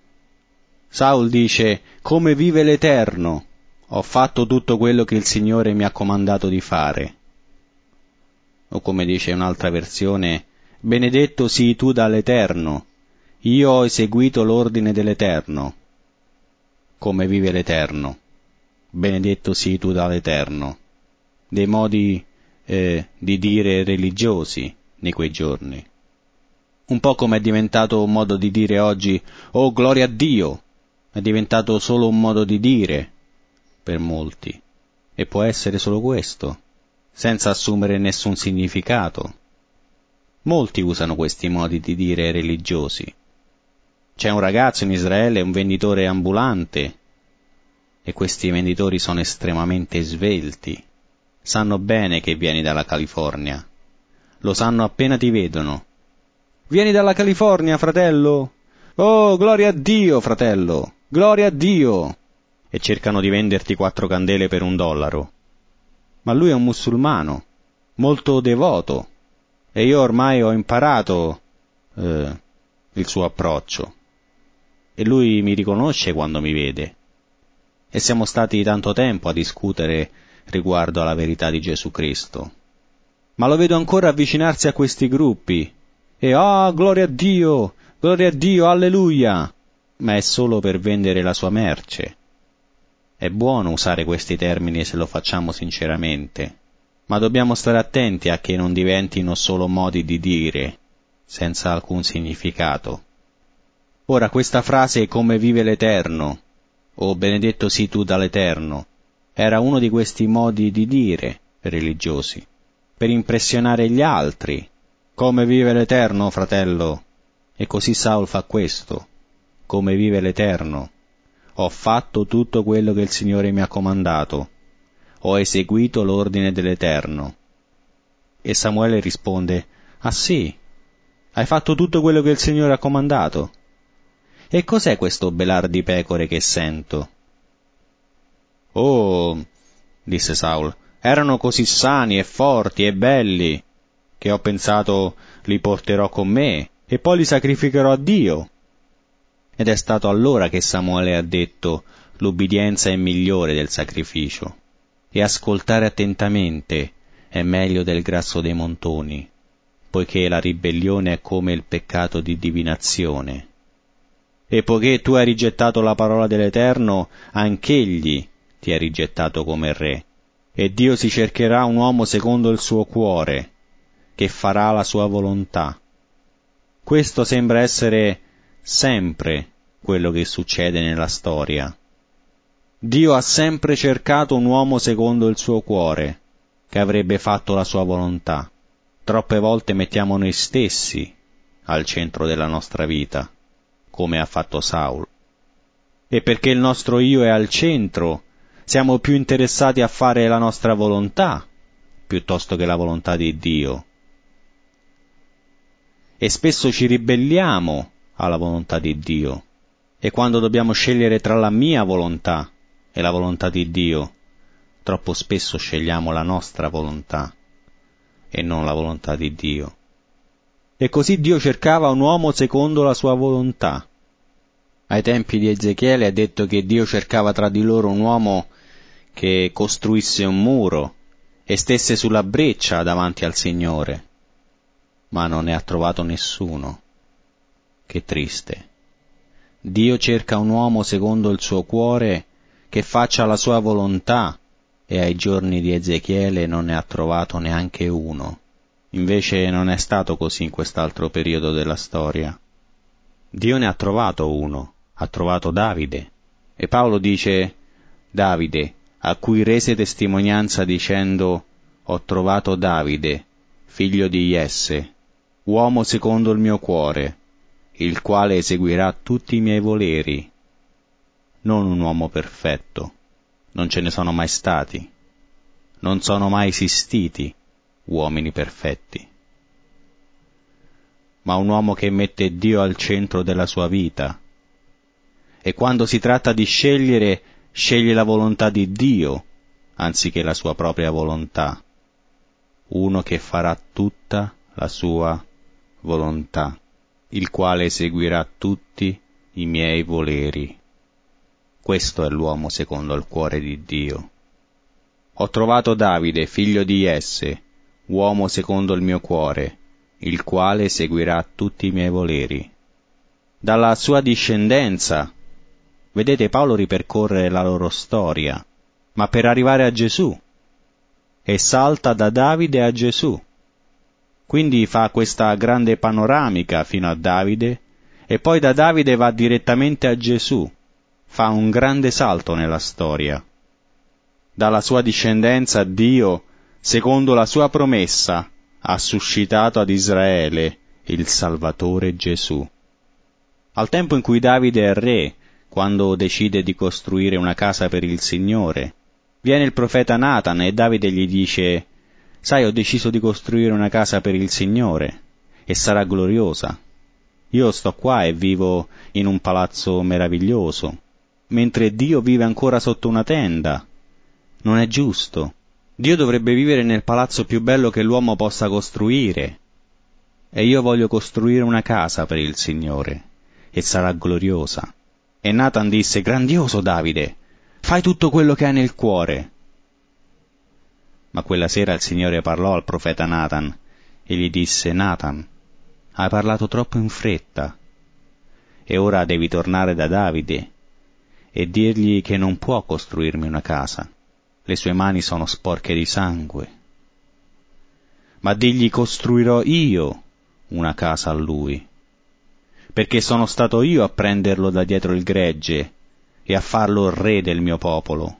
Saul dice: «Come vive l'Eterno, ho fatto tutto quello che il Signore mi ha comandato di fare». O come dice un'altra versione: «Benedetto sii tu dall'Eterno, io ho eseguito l'ordine dell'Eterno». Come vive l'Eterno, benedetto sii tu dall'Eterno, dei modi di dire religiosi di quei giorni. Un po' come è diventato un modo di dire oggi: «Oh, gloria a Dio», è diventato solo un modo di dire per molti, e può essere solo questo, senza assumere nessun significato. Molti usano questi modi di dire religiosi. C'è un ragazzo in Israele, un venditore ambulante, e questi venditori sono estremamente svelti. Sanno bene che vieni dalla California. Lo sanno appena ti vedono. «Vieni dalla California, fratello? Oh, gloria a Dio, fratello! Gloria a Dio!» E cercano di venderti 4 candele per $1. Ma lui è un musulmano, molto devoto, e io ormai ho imparato il suo approccio. E lui mi riconosce quando mi vede. E siamo stati tanto tempo a discutere riguardo alla verità di Gesù Cristo. Ma lo vedo ancora avvicinarsi a questi gruppi. E gloria a Dio, alleluia! Ma è solo per vendere la sua merce. È buono usare questi termini se lo facciamo sinceramente, ma dobbiamo stare attenti a che non diventino solo modi di dire, senza alcun significato. Ora questa frase come vive l'Eterno, o benedetto sii tu dall'Eterno, era uno di questi modi di dire religiosi, per impressionare gli altri. Come vive l'Eterno, fratello? E così Saul fa questo. Come vive l'Eterno? Ho fatto tutto quello che il Signore mi ha comandato. Ho eseguito l'ordine dell'Eterno. E Samuele risponde, ah sì, hai fatto tutto quello che il Signore ha comandato? E cos'è questo belar di pecore che sento? Oh, disse Saul, erano così sani e forti e belli, che ho pensato li porterò con me e poi li sacrificherò a Dio. Ed è stato allora che Samuele ha detto, l'ubbidienza è migliore del sacrificio, e ascoltare attentamente è meglio del grasso dei montoni, poiché la ribellione è come il peccato di divinazione. E poiché tu hai rigettato la parola dell'Eterno, anch'egli ti ha rigettato come re. E Dio si cercherà un uomo secondo il suo cuore, che farà la sua volontà. Questo sembra essere sempre quello che succede nella storia. Dio ha sempre cercato un uomo secondo il suo cuore, che avrebbe fatto la sua volontà. Troppe volte mettiamo noi stessi al centro della nostra vita, come ha fatto Saul. E perché il nostro io è al centro, siamo più interessati a fare la nostra volontà, piuttosto che la volontà di Dio. E spesso ci ribelliamo alla volontà di Dio. E quando dobbiamo scegliere tra la mia volontà e la volontà di Dio, troppo spesso scegliamo la nostra volontà e non la volontà di Dio. E così Dio cercava un uomo secondo la sua volontà. Ai tempi di Ezechiele ha detto che Dio cercava tra di loro un uomo che costruisse un muro e stesse sulla breccia davanti al Signore, ma non ne ha trovato nessuno. Che triste. Dio cerca un uomo secondo il suo cuore che faccia la sua volontà, e ai giorni di Ezechiele non ne ha trovato neanche uno. Invece non è stato così in quest'altro periodo della storia. Dio ne ha trovato uno, ha trovato Davide. E Paolo dice, Davide, a cui rese testimonianza dicendo, ho trovato Davide, figlio di Jesse, uomo secondo il mio cuore, il quale eseguirà tutti i miei voleri. Non un uomo perfetto, non ce ne sono mai stati, non sono mai esistiti uomini perfetti, ma un uomo che mette Dio al centro della sua vita, e quando si tratta di scegliere, sceglie la volontà di Dio, anziché la sua propria volontà, uno che farà tutta la sua volontà, il quale eseguirà tutti i miei voleri. Questo è l'uomo secondo il cuore di Dio. Ho trovato Davide, figlio di Jesse, uomo secondo il mio cuore, il quale eseguirà tutti i miei voleri. Dalla sua discendenza, vedete Paolo ripercorre la loro storia, ma per arrivare a Gesù, e salta da Davide a Gesù. Quindi fa questa grande panoramica fino a Davide, e poi da Davide va direttamente a Gesù. Fa un grande salto nella storia. Dalla sua discendenza Dio, secondo la sua promessa, ha suscitato ad Israele il Salvatore Gesù. Al tempo in cui Davide è re, quando decide di costruire una casa per il Signore, viene il profeta Natan e Davide gli dice, sai, ho deciso di costruire una casa per il Signore, e sarà gloriosa. Io sto qua e vivo in un palazzo meraviglioso, mentre Dio vive ancora sotto una tenda. Non è giusto. Dio dovrebbe vivere nel palazzo più bello che l'uomo possa costruire. E io voglio costruire una casa per il Signore, e sarà gloriosa. E Natan disse, grandioso Davide, fai tutto quello che hai nel cuore. Ma quella sera il Signore parlò al profeta Natan, e gli disse, Natan, hai parlato troppo in fretta, e ora devi tornare da Davide, e dirgli che non può costruirmi una casa. Le sue mani sono sporche di sangue. Ma digli: costruirò io una casa a lui, perché sono stato io a prenderlo da dietro il gregge e a farlo re del mio popolo.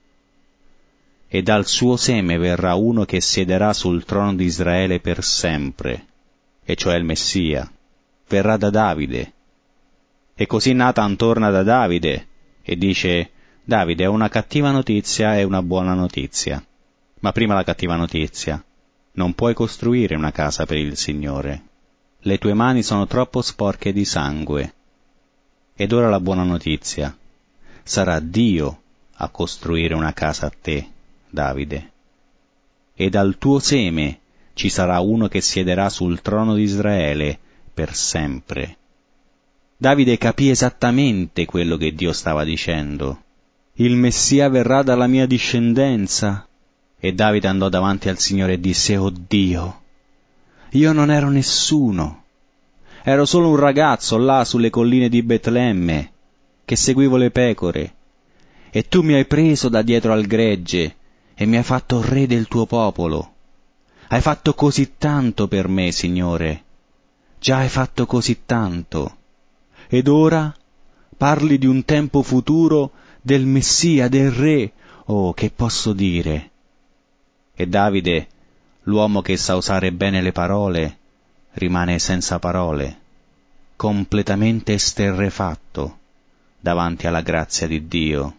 E dal suo seme verrà uno che siederà sul trono di Israele per sempre, e cioè il Messia. Verrà da Davide. E così Natan torna da Davide e dice: Davide, ho una cattiva notizia e una buona notizia. Ma prima la cattiva notizia: non puoi costruire una casa per il Signore. Le tue mani sono troppo sporche di sangue. Ed ora la buona notizia: sarà Dio a costruire una casa a te, Davide. E dal tuo seme ci sarà uno che siederà sul trono di Israele per sempre. Davide capì esattamente quello che Dio stava dicendo. Il Messia verrà dalla mia discendenza. E Davide andò davanti al Signore e disse: «Oh Dio, io non ero nessuno. Ero solo un ragazzo là sulle colline di Betlemme, che seguivo le pecore. E tu mi hai preso da dietro al gregge e mi hai fatto re del tuo popolo. Hai fatto così tanto per me, Signore. Già hai fatto così tanto. Ed ora parli di un tempo futuro, del Messia, del Re. Oh, che posso dire?» E Davide, l'uomo che sa usare bene le parole, rimane senza parole, completamente esterrefatto davanti alla grazia di Dio.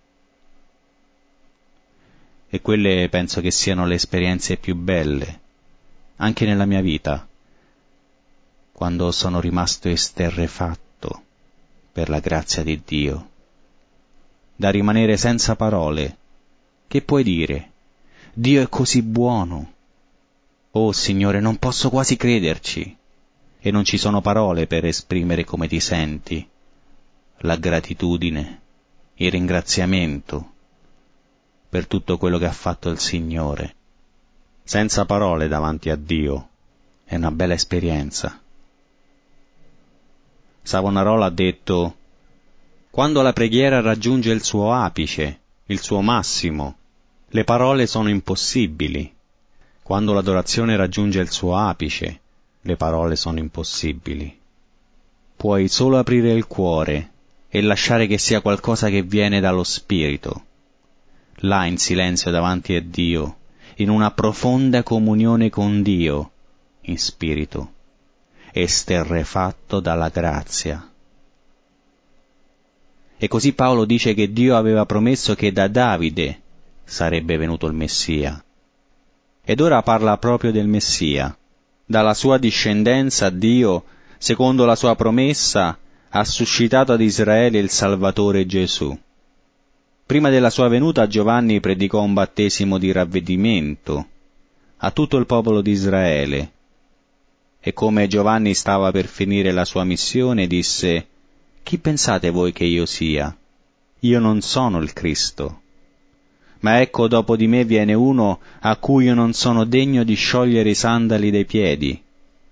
E quelle penso che siano le esperienze più belle, anche nella mia vita, quando sono rimasto esterrefatto per la grazia di Dio, da rimanere senza parole. Che puoi dire? Dio è così buono. Oh Signore, non posso quasi crederci, e non ci sono parole per esprimere come ti senti, la gratitudine, il ringraziamento per tutto quello che ha fatto il Signore. Senza parole davanti a Dio, è una bella esperienza. Savonarola ha detto: quando la preghiera raggiunge il suo apice, il suo massimo, le parole sono impossibili. Quando l'adorazione raggiunge il suo apice, le parole sono impossibili. Puoi solo aprire il cuore e lasciare che sia qualcosa che viene dallo Spirito. Là in silenzio davanti a Dio, in una profonda comunione con Dio, in spirito, esterrefatto dalla grazia. E così Paolo dice che Dio aveva promesso che da Davide sarebbe venuto il Messia. Ed ora parla proprio del Messia. Dalla sua discendenza Dio, secondo la sua promessa, ha suscitato ad Israele il Salvatore Gesù. Prima della sua venuta Giovanni predicò un battesimo di ravvedimento a tutto il popolo di Israele. E come Giovanni stava per finire la sua missione, disse: «Chi pensate voi che io sia? Io non sono il Cristo. Ma ecco, dopo di me viene uno a cui io non sono degno di sciogliere i sandali dai piedi».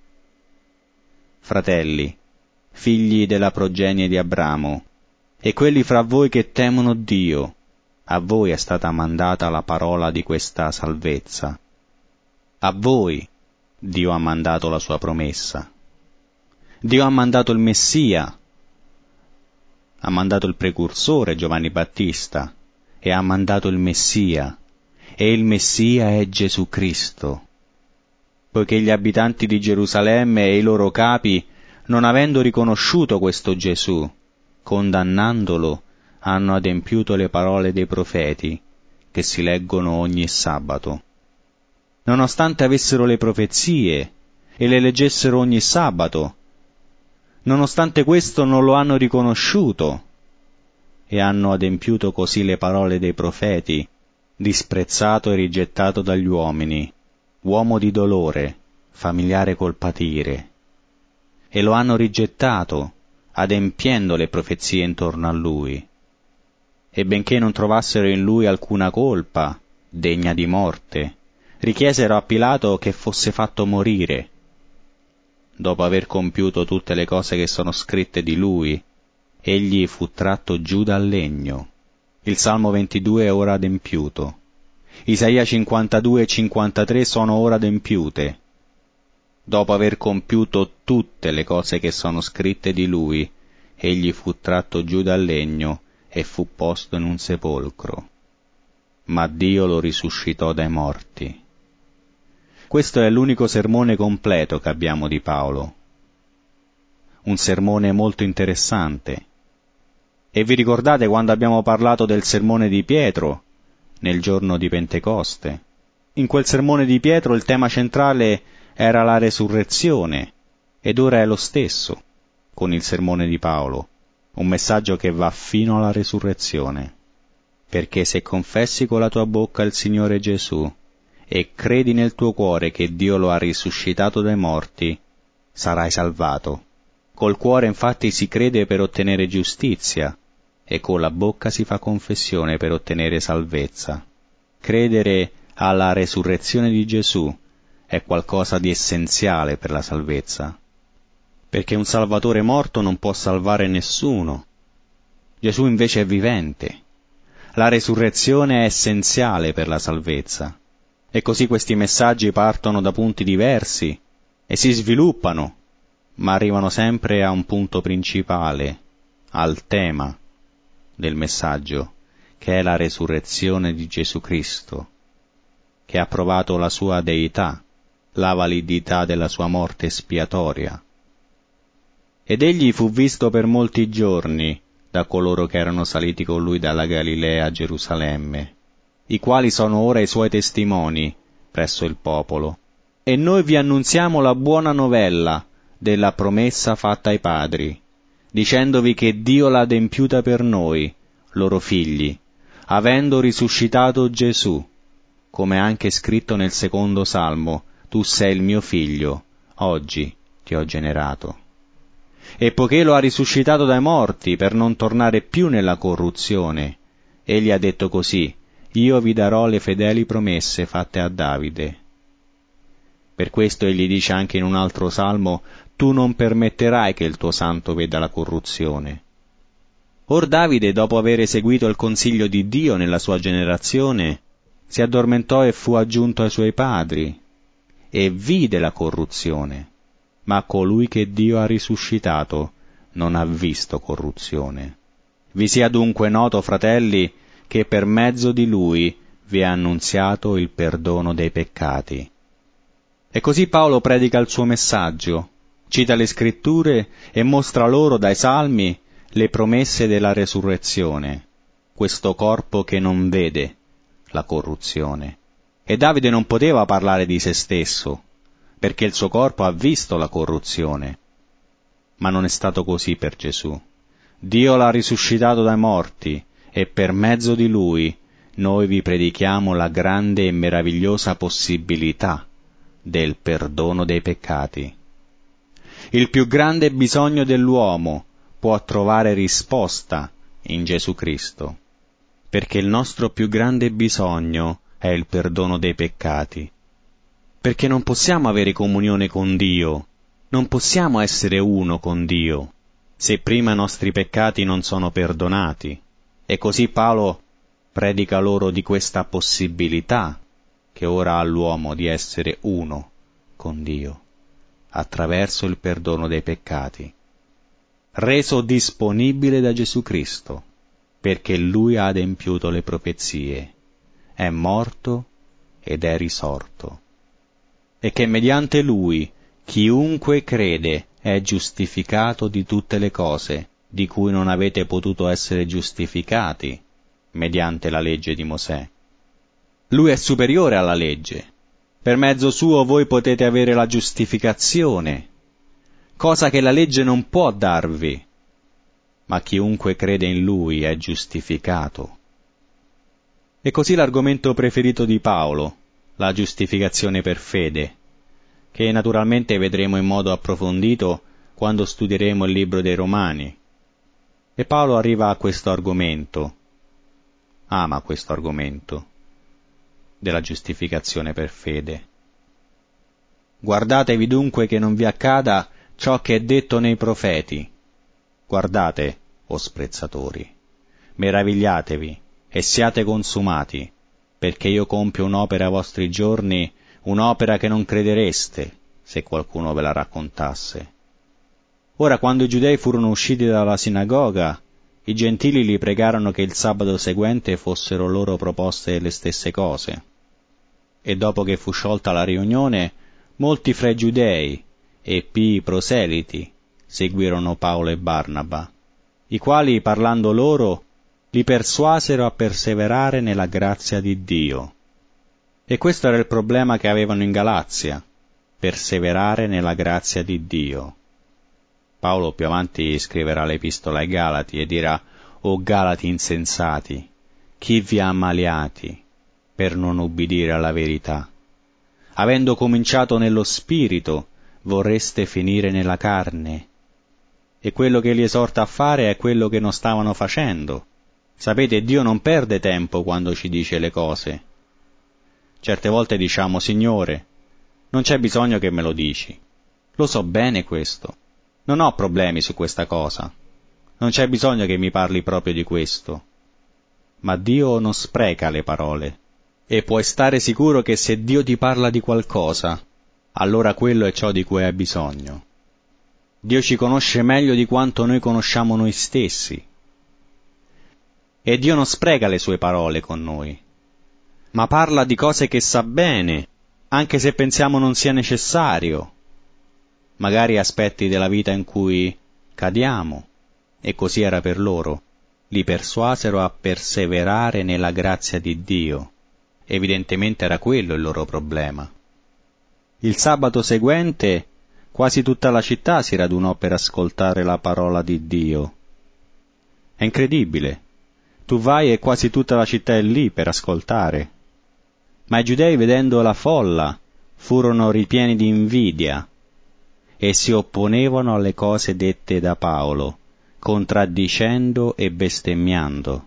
Fratelli, figli della progenie di Abramo, e quelli fra voi che temono Dio, a voi è stata mandata la parola di questa salvezza. A voi Dio ha mandato la sua promessa. Dio ha mandato il Messia, ha mandato il precursore Giovanni Battista, e ha mandato il Messia, e il Messia è Gesù Cristo. Poiché gli abitanti di Gerusalemme e i loro capi, non avendo riconosciuto questo Gesù, condannandolo, hanno adempiuto le parole dei profeti, che si leggono ogni sabato. Nonostante avessero le profezie e le leggessero ogni sabato, nonostante questo non lo hanno riconosciuto e hanno adempiuto così le parole dei profeti, disprezzato e rigettato dagli uomini, uomo di dolore, familiare col patire, e lo hanno rigettato, adempiendo le profezie intorno a lui. E benché non trovassero in lui alcuna colpa, degna di morte, richiesero a Pilato che fosse fatto morire. Dopo aver compiuto tutte le cose che sono scritte di lui, egli fu tratto giù dal legno. Il Salmo 22 è ora adempiuto. Isaia 52 e 53 sono ora adempiute. Dopo aver compiuto tutte le cose che sono scritte di lui, egli fu tratto giù dal legno e fu posto in un sepolcro. Ma Dio lo risuscitò dai morti. Questo è l'unico sermone completo che abbiamo di Paolo. Un sermone molto interessante. E vi ricordate quando abbiamo parlato del sermone di Pietro, nel giorno di Pentecoste? In quel sermone di Pietro il tema centrale era la resurrezione, ed ora è lo stesso con il sermone di Paolo, un messaggio che va fino alla resurrezione. Perché se confessi con la tua bocca il Signore Gesù e credi nel tuo cuore che Dio lo ha risuscitato dai morti, sarai salvato. Col cuore infatti si crede per ottenere giustizia, e con la bocca si fa confessione per ottenere salvezza. Credere alla resurrezione di Gesù è qualcosa di essenziale per la salvezza, perché un Salvatore morto non può salvare nessuno. Gesù invece è vivente. La resurrezione è essenziale per la salvezza. E così questi messaggi partono da punti diversi e si sviluppano, ma arrivano sempre a un punto principale, al tema del messaggio, che è la resurrezione di Gesù Cristo, che ha provato la sua deità, la validità della sua morte espiatoria. Ed egli fu visto per molti giorni da coloro che erano saliti con lui dalla Galilea a Gerusalemme, i quali sono ora i suoi testimoni presso il popolo. E noi vi annunziamo la buona novella della promessa fatta ai padri, dicendovi che Dio l'ha adempiuta per noi, loro figli, avendo risuscitato Gesù, come anche scritto nel secondo Salmo, tu sei il mio figlio, oggi ti ho generato. E poiché lo ha risuscitato dai morti per non tornare più nella corruzione, egli ha detto così: io vi darò le fedeli promesse fatte a Davide. Per questo egli dice anche in un altro salmo: tu non permetterai che il tuo santo veda la corruzione. Or Davide, dopo aver eseguito il consiglio di Dio nella sua generazione, si addormentò e fu aggiunto ai suoi padri, e vide la corruzione. Ma colui che Dio ha risuscitato non ha visto corruzione. Vi sia dunque noto, fratelli, che per mezzo di lui vi è annunziato il perdono dei peccati. E così Paolo predica il suo messaggio, cita le scritture e mostra loro dai salmi le promesse della resurrezione, questo corpo che non vede la corruzione. E Davide non poteva parlare di se stesso, perché il suo corpo ha visto la corruzione. Ma non è stato così per Gesù. Dio l'ha risuscitato dai morti, e per mezzo di lui noi vi predichiamo la grande e meravigliosa possibilità del perdono dei peccati. Il più grande bisogno dell'uomo può trovare risposta in Gesù Cristo, perché il nostro più grande bisogno è il perdono dei peccati. Perché non possiamo avere comunione con Dio, non possiamo essere uno con Dio, se prima i nostri peccati non sono perdonati. E così Paolo predica loro di questa possibilità che ora ha l'uomo di essere uno con Dio, attraverso il perdono dei peccati, reso disponibile da Gesù Cristo, perché Lui ha adempiuto le profezie, è morto ed è risorto, e che mediante Lui chiunque crede è giustificato di tutte le cose di cui non avete potuto essere giustificati mediante la legge di Mosè. Lui è superiore alla legge. Per mezzo suo voi potete avere la giustificazione, cosa che la legge non può darvi, ma chiunque crede in Lui è giustificato. E così l'argomento preferito di Paolo, la giustificazione per fede, che naturalmente vedremo in modo approfondito quando studieremo il libro dei Romani. E Paolo arriva a questo argomento, ama questo argomento della giustificazione per fede. Guardatevi dunque che non vi accada ciò che è detto nei profeti. Guardate, o sprezzatori. Meravigliatevi e siate consumati, perché io compio un'opera ai vostri giorni, un'opera che non credereste se qualcuno ve la raccontasse. Ora, quando i giudei furono usciti dalla sinagoga, i gentili li pregarono che il sabato seguente fossero loro proposte le stesse cose. E dopo che fu sciolta la riunione, molti fra i giudei e pii proseliti seguirono Paolo e Barnaba, i quali, parlando loro, li persuasero a perseverare nella grazia di Dio. E questo era il problema che avevano in Galazia, perseverare nella grazia di Dio. Paolo più avanti scriverà l'epistola ai Galati e dirà: «O Galati insensati, chi vi ha ammaliati per non ubbidire alla verità? Avendo cominciato nello spirito, vorreste finire nella carne?» E quello che li esorta a fare è quello che non stavano facendo. Sapete, Dio non perde tempo quando ci dice le cose. Certe volte diciamo: «Signore, non c'è bisogno che me lo dici. Lo so bene questo. Non ho problemi su questa cosa. Non c'è bisogno che mi parli proprio di questo». Ma Dio non spreca le parole. E puoi stare sicuro che se Dio ti parla di qualcosa, allora quello è ciò di cui hai bisogno. Dio ci conosce meglio di quanto noi conosciamo noi stessi. E Dio non spreca le sue parole con noi, ma parla di cose che sa bene, anche se pensiamo non sia necessario. Magari aspetti della vita in cui cadiamo, e così era per loro. Li persuasero a perseverare nella grazia di Dio. Evidentemente era quello il loro problema. Il sabato seguente quasi tutta la città si radunò per ascoltare la parola di Dio. È incredibile. Tu vai e quasi tutta la città è lì per ascoltare. Ma i giudei, vedendo la folla, furono ripieni di invidia e si opponevano alle cose dette da Paolo, contraddicendo e bestemmiando.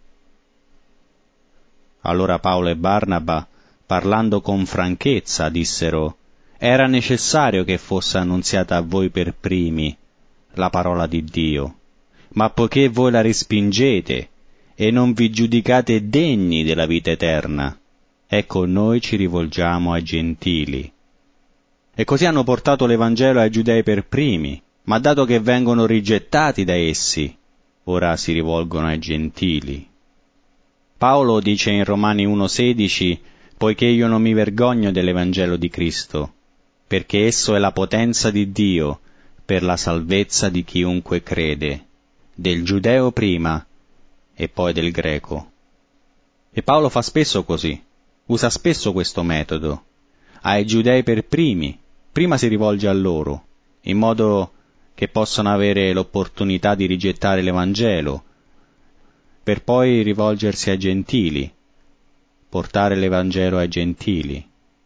Allora Paolo e Barnaba, parlando con franchezza, dissero: «Era necessario che fosse annunziata a voi per primi la parola di Dio, ma poiché voi la respingete e non vi giudicate degni della vita eterna, ecco noi ci rivolgiamo ai gentili». E così hanno portato l'Evangelo ai giudei per primi, ma dato che vengono rigettati da essi, ora si rivolgono ai gentili. Paolo dice in Romani 1,16: «Poiché io non mi vergogno dell'Evangelo di Cristo, perché esso è la potenza di Dio per la salvezza di chiunque crede, del giudeo prima e poi del greco». E Paolo fa spesso così, usa spesso questo metodo. Ai giudei per primi, prima si rivolge a loro, in modo che possano avere l'opportunità di rigettare l'Evangelo, per poi rivolgersi ai gentili, portare l'Evangelo ai gentili.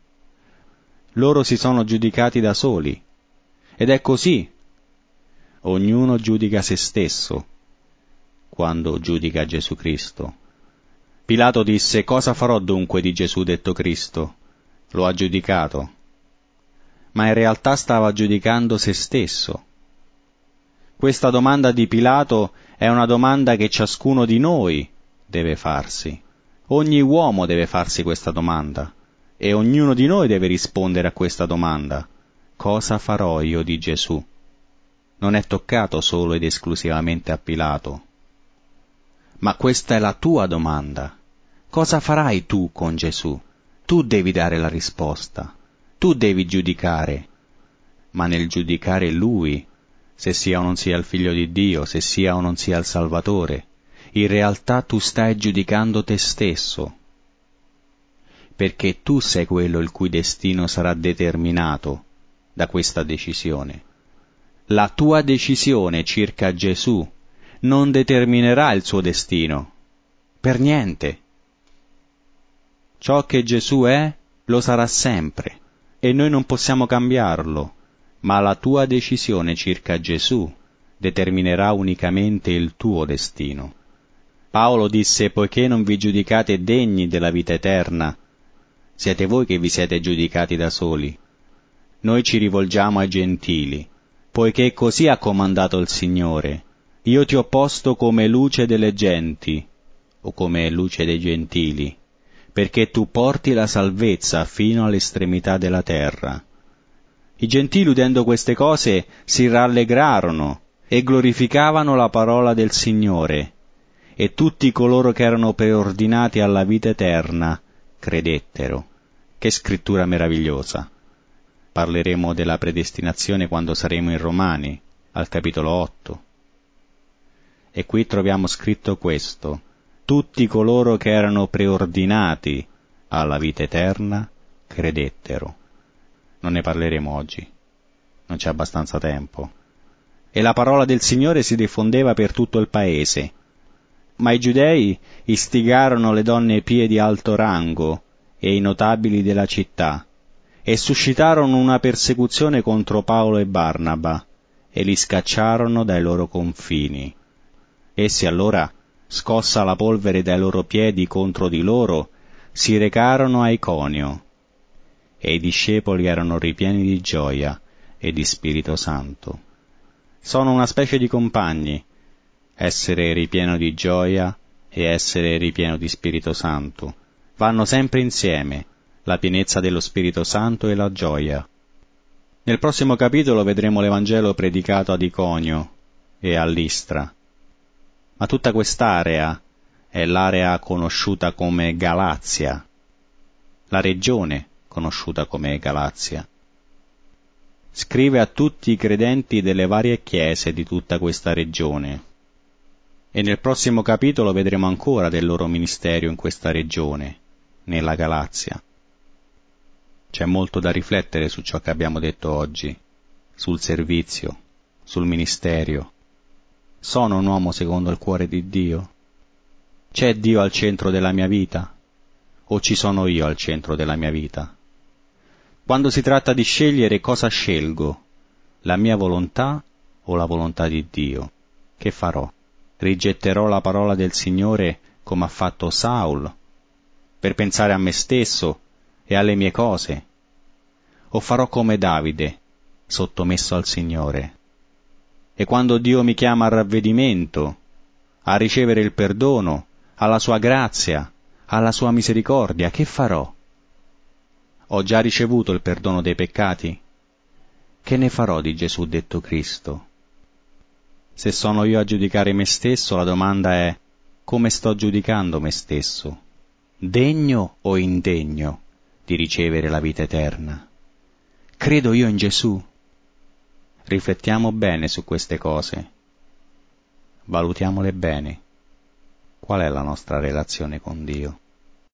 Loro si sono giudicati da soli, ed è così. Ognuno giudica se stesso quando giudica Gesù Cristo. Pilato disse: «Cosa farò dunque di Gesù detto Cristo?» Lo ha giudicato, ma in realtà stava giudicando se stesso. Questa domanda di Pilato è una domanda che ciascuno di noi deve farsi. Ogni uomo deve farsi questa domanda, e ognuno di noi deve rispondere a questa domanda: cosa farò io di Gesù? Non è toccato solo ed esclusivamente a Pilato. Ma questa è la tua domanda. Cosa farai tu con Gesù? Tu devi dare la risposta. Tu devi giudicare. Ma nel giudicare Lui, se sia o non sia il Figlio di Dio, se sia o non sia il Salvatore, in realtà tu stai giudicando te stesso, perché tu sei quello il cui destino sarà determinato da questa decisione. La tua decisione circa Gesù non determinerà il suo destino, per niente. Ciò che Gesù è, lo sarà sempre, e noi non possiamo cambiarlo, ma la tua decisione circa Gesù determinerà unicamente il tuo destino. Paolo disse: «Poiché non vi giudicate degni della vita eterna, siete voi che vi siete giudicati da soli. Noi ci rivolgiamo ai gentili, poiché così ha comandato il Signore: Io ti ho posto come luce delle genti, o come luce dei gentili, perché tu porti la salvezza fino all'estremità della terra. I gentili, udendo queste cose, si rallegrarono e glorificavano la parola del Signore, e tutti coloro che erano preordinati alla vita eterna credettero. Che scrittura meravigliosa! Parleremo della predestinazione quando saremo in Romani, al capitolo 8. E qui troviamo scritto questo: tutti coloro che erano preordinati alla vita eterna credettero. Non ne parleremo oggi, non c'è abbastanza tempo. E la parola del Signore si diffondeva per tutto il paese. Ma i giudei istigarono le donne pie di alto rango e i notabili della città, e suscitarono una persecuzione contro Paolo e Barnaba, e li scacciarono dai loro confini. Essi allora, scossa la polvere dai loro piedi contro di loro, si recarono a Iconio, e i discepoli erano ripieni di gioia e di Spirito Santo. Sono una specie di compagni, essere ripieno di gioia e essere ripieno di Spirito Santo. Vanno sempre insieme, la pienezza dello Spirito Santo e la gioia. Nel prossimo capitolo vedremo l'Evangelo predicato ad Iconio e a Listra. Ma tutta quest'area è l'area conosciuta come Galazia, la regione conosciuta come Galazia. Scrive a tutti i credenti delle varie chiese di tutta questa regione. E nel prossimo capitolo vedremo ancora del loro ministero in questa regione, nella Galazia. C'è molto da riflettere su ciò che abbiamo detto oggi, sul servizio, sul ministero. Sono un uomo secondo il cuore di Dio? C'è Dio al centro della mia vita? O ci sono io al centro della mia vita? Quando si tratta di scegliere cosa scelgo, la mia volontà o la volontà di Dio, che farò? Rigetterò la parola del Signore come ha fatto Saul, per pensare a me stesso e alle mie cose? O farò come Davide, sottomesso al Signore? E quando Dio mi chiama al ravvedimento, a ricevere il perdono, alla sua grazia, alla sua misericordia, che farò? Ho già ricevuto il perdono dei peccati? Che ne farò di Gesù detto Cristo? Se sono io a giudicare me stesso, la domanda è: come sto giudicando me stesso? Degno o indegno di ricevere la vita eterna? Credo io in Gesù? Riflettiamo bene su queste cose. Valutiamole bene. Qual è la nostra relazione con Dio?